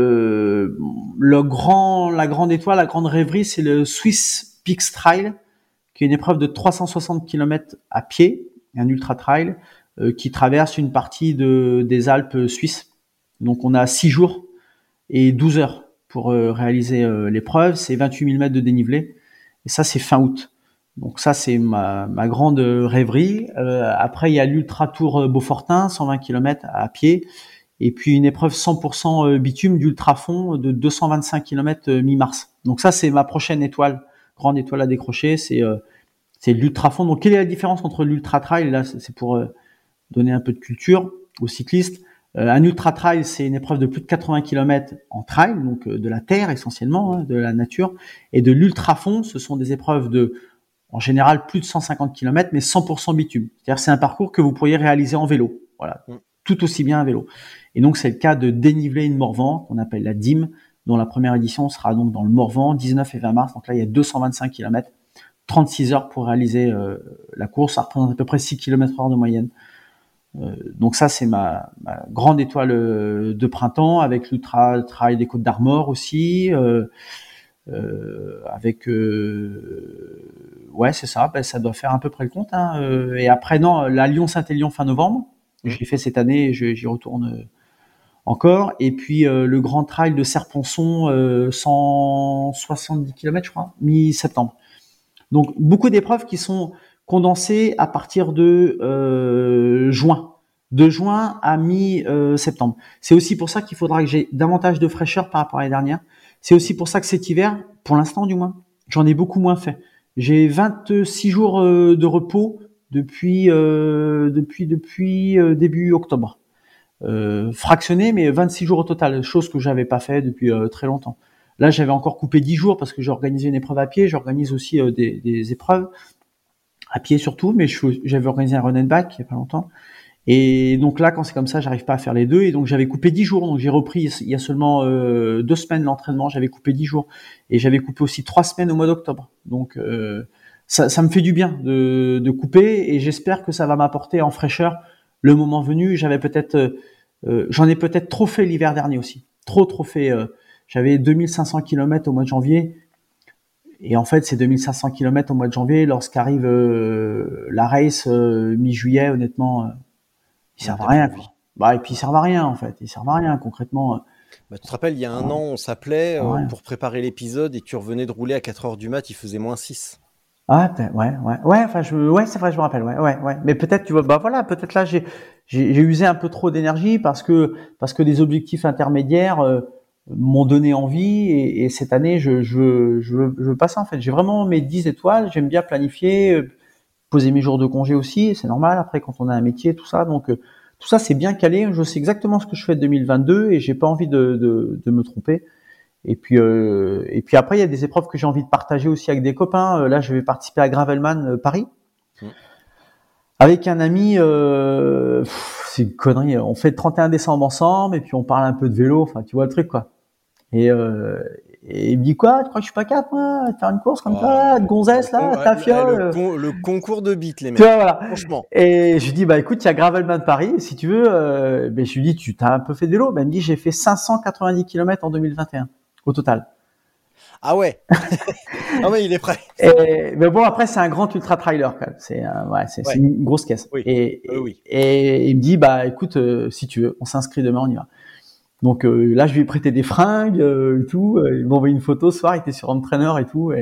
la grande étoile, la grande rêverie, c'est le Swiss Peaks Trail, qui est une épreuve de 360 km à pied, un ultra trail qui traverse une partie des Alpes suisses. Donc on a 6 jours et 12 heures pour réaliser l'épreuve. C'est 28 000 mètres de dénivelé, et ça c'est fin août. Donc ça, c'est ma grande rêverie. Après, il y a l'Ultra Tour Beaufortin, 120 km à pied. Et puis une épreuve 100% bitume d'ultrafond de 225 km mi-mars. Donc ça, c'est ma prochaine étoile, grande étoile à décrocher. C'est l'ultrafond. Donc quelle est la différence entre l'ultra trail? Là, c'est pour donner un peu de culture aux cyclistes. Un ultra trail, c'est une épreuve de plus de 80 km en trail, donc de la terre essentiellement, de la nature. Et de l'ultrafond, ce sont des épreuves de, en général, plus de 150 km, mais 100% bitume. C'est-à-dire c'est un parcours que vous pourriez réaliser en vélo. Voilà, tout aussi bien à vélo. Et donc, c'est le cas de Dénivelé-Morvan, qu'on appelle la DIM, dont la première édition sera donc dans le Morvan, 19 et 20 mars. Donc là, il y a 225 km, 36 heures pour réaliser la course. Ça représente à peu près 6 km/h de moyenne. Donc ça, c'est ma grande étoile de printemps, avec l'Ultra Trail des Côtes d'Armor aussi. Avec ouais, c'est ça, ça doit faire à peu près le compte, hein. Et après, non, la Lyon-Saint-Élion fin novembre. J'ai fait cette année et j'y retourne encore. Et puis le grand trail de Serponçon, 170 km, je crois, mi-septembre. Donc beaucoup d'épreuves qui sont condensées à partir de juin. De juin à mi-septembre. C'est aussi pour ça qu'il faudra que j'ai davantage de fraîcheur par rapport à l'année dernière. C'est aussi pour ça que cet hiver, pour l'instant du moins, j'en ai beaucoup moins fait. J'ai 26 jours de repos depuis début octobre. Fractionné, mais 26 jours au total, chose que j'avais pas fait depuis très longtemps. Là, j'avais encore coupé 10 jours parce que j'ai organisé une épreuve à pied, j'organise aussi des épreuves à pied surtout, mais j'avais organisé un run and back il y a pas longtemps. Et donc là, quand c'est comme ça, j'arrive pas à faire les deux. Et donc j'avais coupé 10 jours. Donc j'ai repris il y a seulement 2 semaines l'entraînement. J'avais coupé 10 jours. Et j'avais coupé aussi 3 semaines au mois d'octobre. Donc ça me fait du bien de couper. Et j'espère que ça va m'apporter en fraîcheur le moment venu. J'en ai peut-être trop fait l'hiver dernier aussi. Trop fait. J'avais 2500 km au mois de janvier. Et en fait, ces 2500 km au mois de janvier, lorsqu'arrive la race mi-juillet, honnêtement... ils servent à rien, quoi. Bah, et puis ils servent à rien, en fait. Ils servent à rien, concrètement. Bah, tu te rappelles, il y a un an, on s'appelait pour préparer l'épisode et tu revenais de rouler à 4h du mat, il faisait -6. Ah, ouais. Enfin, c'est vrai, je me rappelle, ouais. Mais peut-être, tu vois, bah voilà, peut-être là, j'ai usé un peu trop d'énergie parce que les objectifs intermédiaires m'ont donné envie et cette année, je veux pas ça, en fait. J'ai vraiment mes 10 étoiles, j'aime bien planifier, poser mes jours de congé aussi, c'est normal après quand on a un métier, tout ça. Donc tout ça c'est bien calé, je sais exactement ce que je fais de 2022 et j'ai pas envie de me tromper. Et puis après il y a des épreuves que j'ai envie de partager aussi avec des copains. Là je vais participer à Gravelman Paris avec un ami. C'est une connerie. On fait le 31 décembre ensemble et puis on parle un peu de vélo. Enfin tu vois le truc quoi. Et il me dit quoi? Tu crois que je suis pas capable, moi, de faire une course comme ça, de gonzesse, là, ta fiole? Le concours de beats, les mecs. Tu vois, voilà. Franchement. Et je lui dis, bah, écoute, il y a Gravelman Paris, si tu veux, ben, je lui dis, tu t'as un peu fait de vélo? Ben, il me dit, j'ai fait 590 km en 2021, au total. Ah ouais. Ah ouais, il est prêt. Mais bon, après, c'est un grand ultra trailer, quand même. C'est une grosse caisse. Oui. Et il me dit, bah, écoute, si tu veux, on s'inscrit demain, on y va. Donc là, je lui ai prêté des fringues et tout. Il m'a envoyé une photo ce soir, il était sur Home Trainer et tout.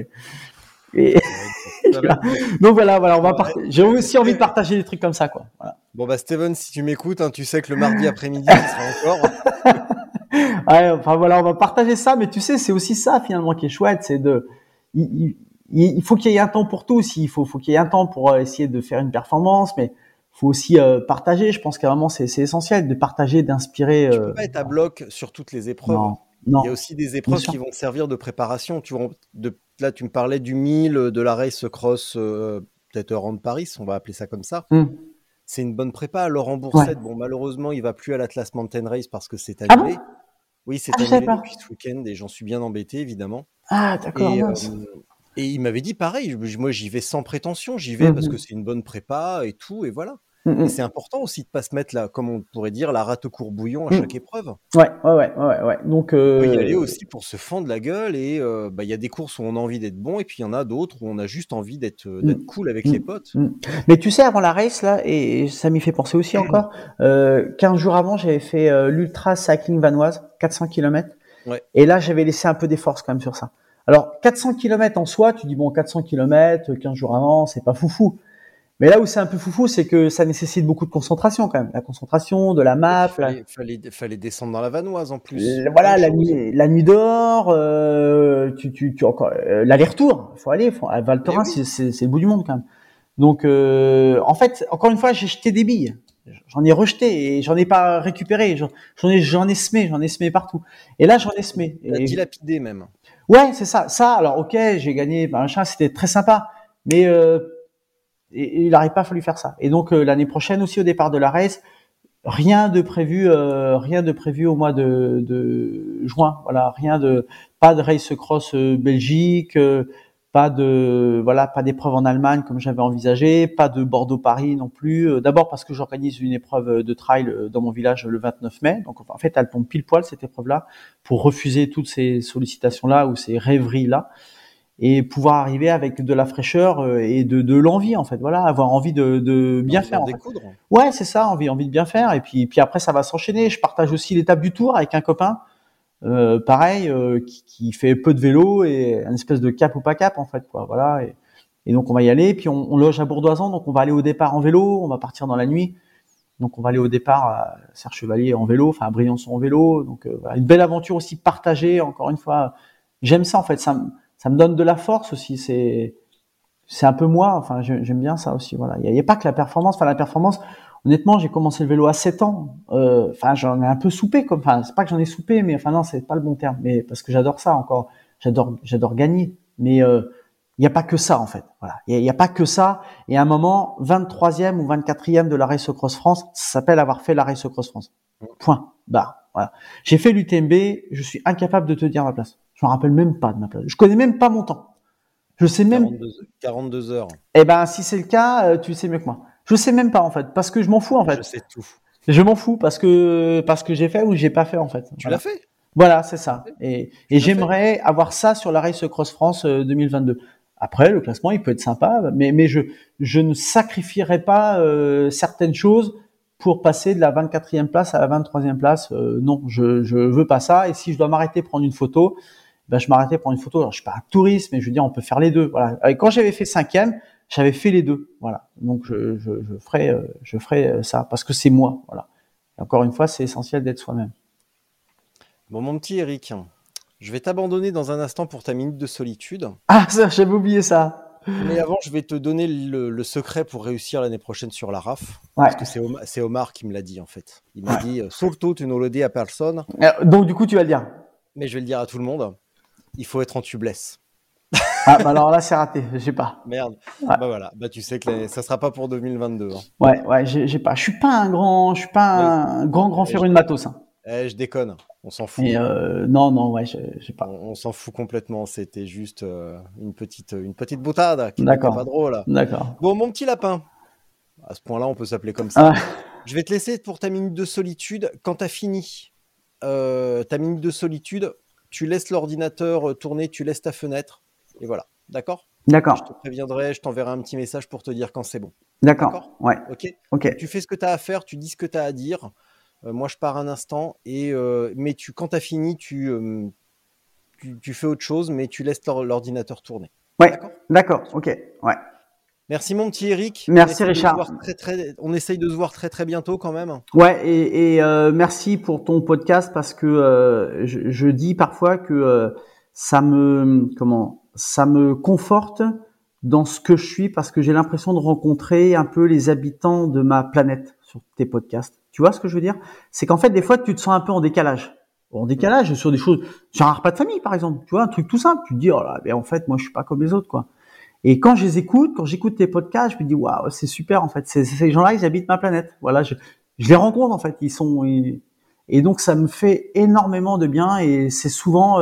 Donc voilà, j'ai aussi envie de partager des trucs comme ça, quoi. Voilà. Bon bah Steven, si tu m'écoutes, hein, tu sais que le mardi après-midi, tu seras encore. Ouais, enfin voilà, on va partager ça, mais tu sais, c'est aussi ça finalement qui est chouette, c'est il faut qu'il y ait un temps pour tout aussi. Il faut qu'il y ait un temps pour essayer de faire une performance, mais faut aussi partager. Je pense qu'à un moment, c'est essentiel de partager, d'inspirer. Tu peux pas être à bloc sur toutes les épreuves. Non. Il y a aussi des épreuves qui vont te servir de préparation. Là, tu me parlais du 1000, de la race cross, peut-être Rand Paris, on va appeler ça comme ça. C'est une bonne prépa. Laurent Boursette, bon, malheureusement, il va plus à l'Atlas Mountain Race parce que c'est annulé. Ah bon? Oui, c'est annulé depuis ce week-end et j'en suis bien embêté, évidemment. Ah, d'accord. Et il m'avait dit pareil, moi j'y vais sans prétention, j'y vais parce que c'est une bonne prépa et tout, et voilà. Et c'est important aussi de pas se mettre là, comme on pourrait dire, la rate au courbouillon à chaque épreuve. Ouais. Donc, il faut y aller aussi pour se fendre la gueule et il y a des courses où on a envie d'être bon et puis il y en a d'autres où on a juste envie d'être cool avec les potes. Mais tu sais, avant la race là, et ça m'y fait penser aussi encore, 15 jours avant, j'avais fait l'Ultra Cycling Vanoise, 400 km. Ouais. Et là, j'avais laissé un peu des forces quand même sur ça. Alors 400 km en soi, tu dis bon 400 km, 15 jours avant, c'est pas foufou. Mais là où c'est un peu foufou, c'est que ça nécessite beaucoup de concentration quand même. La concentration, de la map. Fallait descendre dans la Vanoise en plus. Voilà, la nuit dehors, encore l'aller-retour. Faut aller, à Val Thorens, oui. c'est le bout du monde quand même. Donc en fait, encore une fois, j'ai jeté des billes. J'en ai rejeté et j'en ai pas récupéré. J'en ai semé partout. Et là, j'en ai semé. T'as dilapidé même. Ouais, c'est ça. Ça, alors ok, j'ai gagné, machin, c'était très sympa. Mais et il n'aurait pas fallu faire ça. Et donc l'année prochaine aussi au départ de la race, rien de prévu au mois de juin. Voilà, pas de race cross Belgique, pas d'épreuve en Allemagne comme j'avais envisagé, pas de Bordeaux-Paris non plus. D'abord parce que j'organise une épreuve de trail dans mon village le 29 mai. Donc en fait, elle tombe pile poil cette épreuve-là pour refuser toutes ces sollicitations-là ou ces rêveries-là. Et pouvoir arriver avec de la fraîcheur et de l'envie en fait, voilà, avoir envie de bien faire. En fait. Ouais, c'est ça, envie de bien faire. Et puis après ça va s'enchaîner. Je partage aussi l'étape du Tour avec un copain, pareil, qui fait peu de vélo et un espèce de cap ou pas cap en fait, quoi. Voilà. Et donc on va y aller. Puis on loge à Bourdoisan, donc on va aller au départ en vélo. On va partir dans la nuit. Donc on va aller au départ à Serre-Chevalier en vélo, enfin à Briançon en vélo. Donc voilà, une belle aventure aussi partagée. Encore une fois, j'aime ça en fait. Ça me donne de la force aussi. C'est un peu moi. Enfin, j'aime bien ça aussi. Voilà. Il y a pas que la performance. Enfin, la performance. Honnêtement, j'ai commencé le vélo à 7 ans. Enfin, j'en ai un peu soupé. Enfin, c'est pas que j'en ai soupé, mais enfin non, c'est pas le bon terme. Mais parce que j'adore ça encore. J'adore gagner. Mais il y a pas que ça en fait. Voilà. Il y a pas que ça. Et à un moment, 23e ou 24e de la Race Cross France, ça s'appelle avoir fait la Race Cross France. Point. Barre. Voilà. J'ai fait l'UTMB. Je suis incapable de te dire ma place. Je me rappelle même pas de ma place. Je connais même pas mon temps. Je sais même. 42 heures. Eh ben, si c'est le cas, tu sais mieux que moi. Je sais même pas en fait, parce que je m'en fous en fait. Je sais tout. Je m'en fous parce que j'ai fait ou j'ai pas fait en fait. Tu l'as fait. Voilà, c'est ça. Et j'aimerais avoir ça sur la Race Cross France 2022. Après, le classement, il peut être sympa, mais je ne sacrifierai pas certaines choses pour passer de la 24e place à la 23e place. Non, je veux pas ça. Et si je dois m'arrêter prendre une photo, ben je m'arrêtais prendre une photo. Alors je suis pas un touriste, mais je veux dire, on peut faire les deux. Voilà. Et quand j'avais fait 5e, j'avais fait les deux. Voilà. Donc je ferai ça parce que c'est moi. Voilà. Et encore une fois, c'est essentiel d'être soi-même. Bon, mon petit Eric, je vais t'abandonner dans un instant pour ta minute de solitude. Ah, ça, j'avais oublié ça. Mais avant, je vais te donner le secret pour réussir l'année prochaine sur la RAF. Ouais. Parce que c'est Omar qui me l'a dit, en fait. Il m'a dit « Surtout, tu ne le dis à personne. » Donc, du coup, tu vas le dire. Mais je vais le dire à tout le monde. Il faut être en tubeless. Ah, bah alors là, c'est raté. J'ai pas. Merde. Ouais. Bah voilà. Bah tu sais que ça sera pas pour 2022. Hein. Ouais, j'ai pas. Je suis pas un grand féru de matos. Hein. Je déconne. On s'en fout. Et non, ouais, j'ai pas. On s'en fout complètement. C'était juste une petite boutade qui D'accord. n'était pas drôle. D'accord. Bon, mon petit lapin. À ce point-là, on peut s'appeler comme ça. Ah. Je vais te laisser pour ta minute de solitude. Quand tu as fini ta minute de solitude, tu laisses l'ordinateur tourner, tu laisses ta fenêtre. Et voilà. D'accord ? D'accord. Je te préviendrai, je t'enverrai un petit message pour te dire quand c'est bon. D'accord. Ouais. Ok. Tu fais ce que tu as à faire, tu dis ce que tu as à dire. Moi, je pars un instant. Mais quand tu as fini, tu fais autre chose, mais tu laisses l'ordinateur tourner. Ouais. D'accord. Ok. Ouais. Merci mon petit Eric. Merci Richard. On essaye de se voir très très bientôt quand même. Ouais, et merci pour ton podcast parce que je dis parfois que ça me conforte dans ce que je suis parce que j'ai l'impression de rencontrer un peu les habitants de ma planète sur tes podcasts. Tu vois ce que je veux dire ? C'est qu'en fait des fois tu te sens un peu en décalage. En décalage sur des choses, sur un repas de famille par exemple, tu vois, un truc tout simple, tu te dis oh là, mais en fait moi je suis pas comme les autres quoi. Et quand j'écoute tes podcasts, je me dis waouh, c'est super en fait. Ces gens-là, ils habitent ma planète. Voilà, je les rencontre en fait. Et donc ça me fait énormément de bien. Et c'est souvent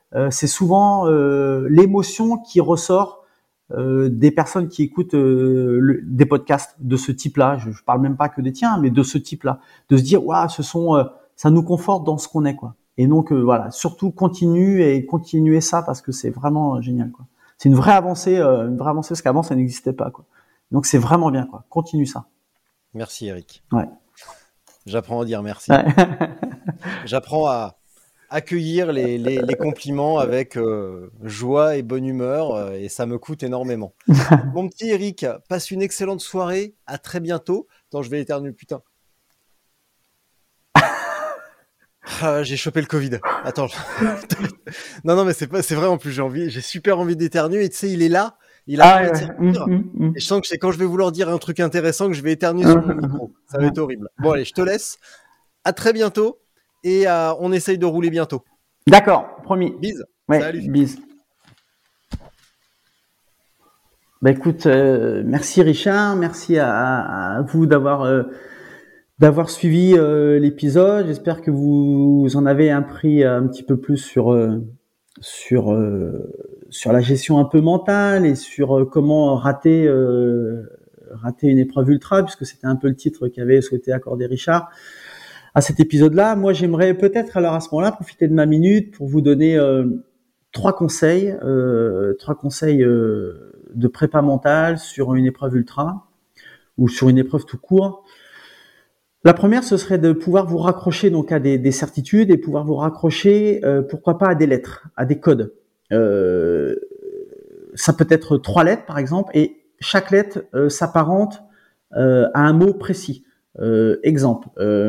l'émotion qui ressort des personnes qui écoutent des podcasts de ce type-là. Je parle même pas que des tiens, mais de ce type-là, de se dire waouh, ça nous conforte dans ce qu'on est quoi. Et donc voilà, surtout continuez ça parce que c'est vraiment génial quoi. C'est une vraie avancée parce qu'avant ça n'existait pas quoi. Donc c'est vraiment bien quoi. Continue ça. Merci Eric. Ouais. J'apprends à dire merci. Ouais. J'apprends à accueillir les compliments avec joie et bonne humeur, et ça me coûte énormément. Mon petit Eric, passe une excellente soirée. À très bientôt. Attends, je vais éternuer, putain. J'ai chopé le Covid. Attends. Non, mais c'est vrai en plus. J'ai super envie d'éternuer. Et tu sais, il est là. Il a envie de sortir. Et je sens que c'est quand je vais vouloir dire un truc intéressant que je vais éternuer sur mon micro. Ça va être horrible. Bon, allez, je te laisse. À très bientôt. Et on essaye de rouler bientôt. D'accord, promis. Bise. Ouais, Salut. bise. Bah écoute, merci Richard, merci à vous d'avoir suivi l'épisode. J'espère que vous en avez appris un petit peu plus sur la gestion un peu mentale et sur comment rater une épreuve ultra, puisque c'était un peu le titre qu'avait souhaité accorder Richard à cet épisode-là. Moi, j'aimerais peut-être alors à ce moment-là profiter de ma minute pour vous donner trois conseils de prépa mentale sur une épreuve ultra ou sur une épreuve tout court. La première, ce serait de pouvoir vous raccrocher donc à des certitudes et pouvoir vous raccrocher, pourquoi pas à des lettres, à des codes. Ça peut être 3 lettres par exemple, et chaque lettre s'apparente à un mot précis. Exemple,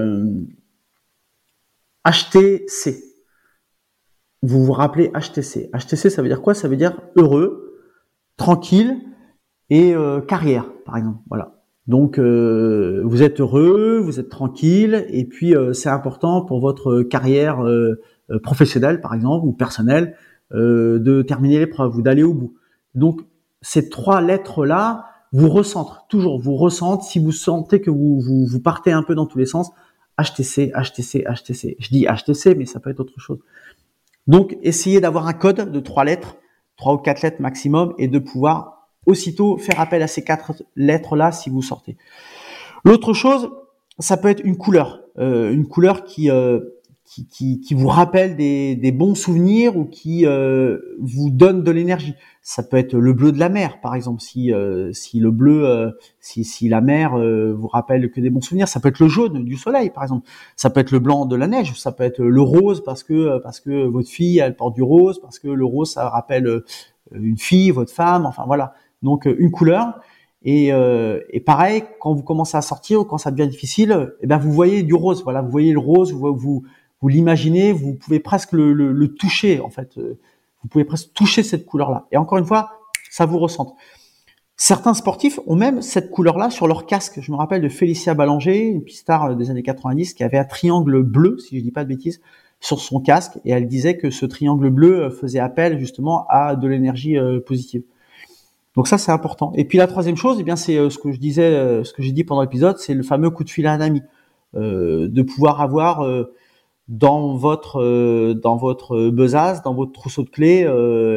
HTC. Vous vous rappelez HTC. HTC, ça veut dire quoi? Ça veut dire heureux, tranquille et carrière, par exemple. Voilà. Donc, vous êtes heureux, vous êtes tranquille, et puis c'est important pour votre carrière professionnelle, par exemple, ou personnelle, de terminer l'épreuve ou d'aller au bout. Donc, ces 3 lettres-là vous recentrent, toujours vous recentrent. Si vous sentez que vous partez un peu dans tous les sens, HTC, HTC, HTC. Je dis HTC, mais ça peut être autre chose. Donc, essayez d'avoir un code de 3 lettres, 3 ou 4 lettres maximum, et de pouvoir aussitôt faire appel à ces 4 lettres-là si vous sortez. L'autre chose, ça peut être une couleur qui vous rappelle des bons souvenirs ou qui vous donne de l'énergie. Ça peut être le bleu de la mer, par exemple, si le bleu, si la mer vous rappelle que des bons souvenirs. Ça peut être le jaune du soleil, par exemple. Ça peut être le blanc de la neige. Ça peut être le rose parce que votre fille elle porte du rose, parce que le rose ça rappelle une fille, votre femme. Enfin voilà. Donc une couleur. Et pareil, quand vous commencez à sortir ou quand ça devient difficile, eh ben vous voyez du rose. Voilà, vous voyez le rose, vous l'imaginez, vous pouvez presque le toucher en fait. Vous pouvez presque toucher cette couleur-là. Et encore une fois, ça vous recentre. Certains sportifs ont même cette couleur-là sur leur casque. Je me rappelle de Félicia Ballanger, une pistard des années 90, qui avait un triangle bleu, si je dis pas de bêtises, sur son casque. Et elle disait que ce triangle bleu faisait appel justement à de l'énergie positive. Donc ça, c'est important. Et puis la troisième chose, eh bien, c'est ce que j'ai dit pendant l'épisode, c'est le fameux coup de fil à un ami, de pouvoir avoir dans votre besace, dans votre trousseau de clés,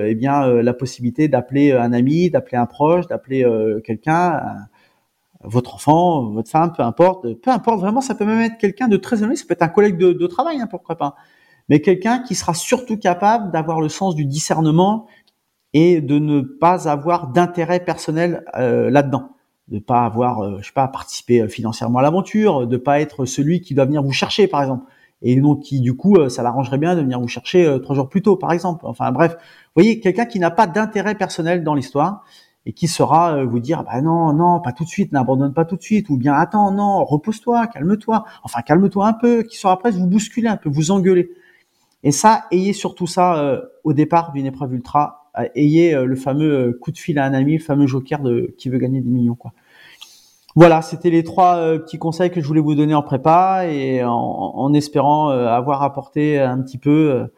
la possibilité d'appeler un ami, d'appeler un proche, d'appeler quelqu'un, votre enfant, votre femme, peu importe vraiment. Ça peut même être quelqu'un de très éloigné, ça peut être un collègue de travail, hein, pourquoi pas. Mais quelqu'un qui sera surtout capable d'avoir le sens du discernement et de ne pas avoir d'intérêt personnel là-dedans, de pas avoir, participer financièrement à l'aventure, de pas être celui qui doit venir vous chercher, par exemple, et donc qui du coup, ça l'arrangerait bien de venir vous chercher 3 jours plus tôt, par exemple. Enfin bref, vous voyez, quelqu'un qui n'a pas d'intérêt personnel dans l'histoire et qui saura vous dire, bah non, pas tout de suite, n'abandonne pas tout de suite, ou bien attends, non, repose-toi, calme-toi un peu, qui saura presque vous bousculer un peu, vous engueuler. Et ça, ayez surtout ça au départ d'une épreuve ultra. Ayez le fameux coup de fil à un ami, le fameux joker qui veut gagner des millions, quoi. Voilà, c'était les 3 petits conseils que je voulais vous donner en prépa et en espérant avoir apporté un petit peu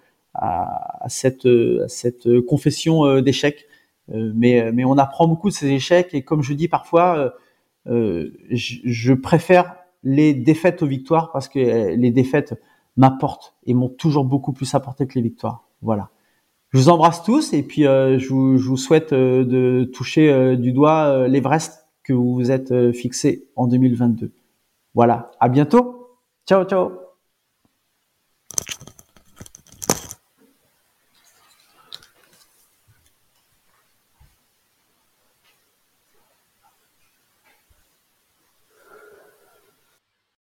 à cette confession d'échecs. Mais on apprend beaucoup de ces échecs et comme je dis parfois, je préfère les défaites aux victoires parce que les défaites m'apportent et m'ont toujours beaucoup plus apporté que les victoires. Voilà. Je vous embrasse tous et puis je vous souhaite de toucher du doigt l'Everest que vous vous êtes fixé en 2022. Voilà, à bientôt. Ciao, ciao.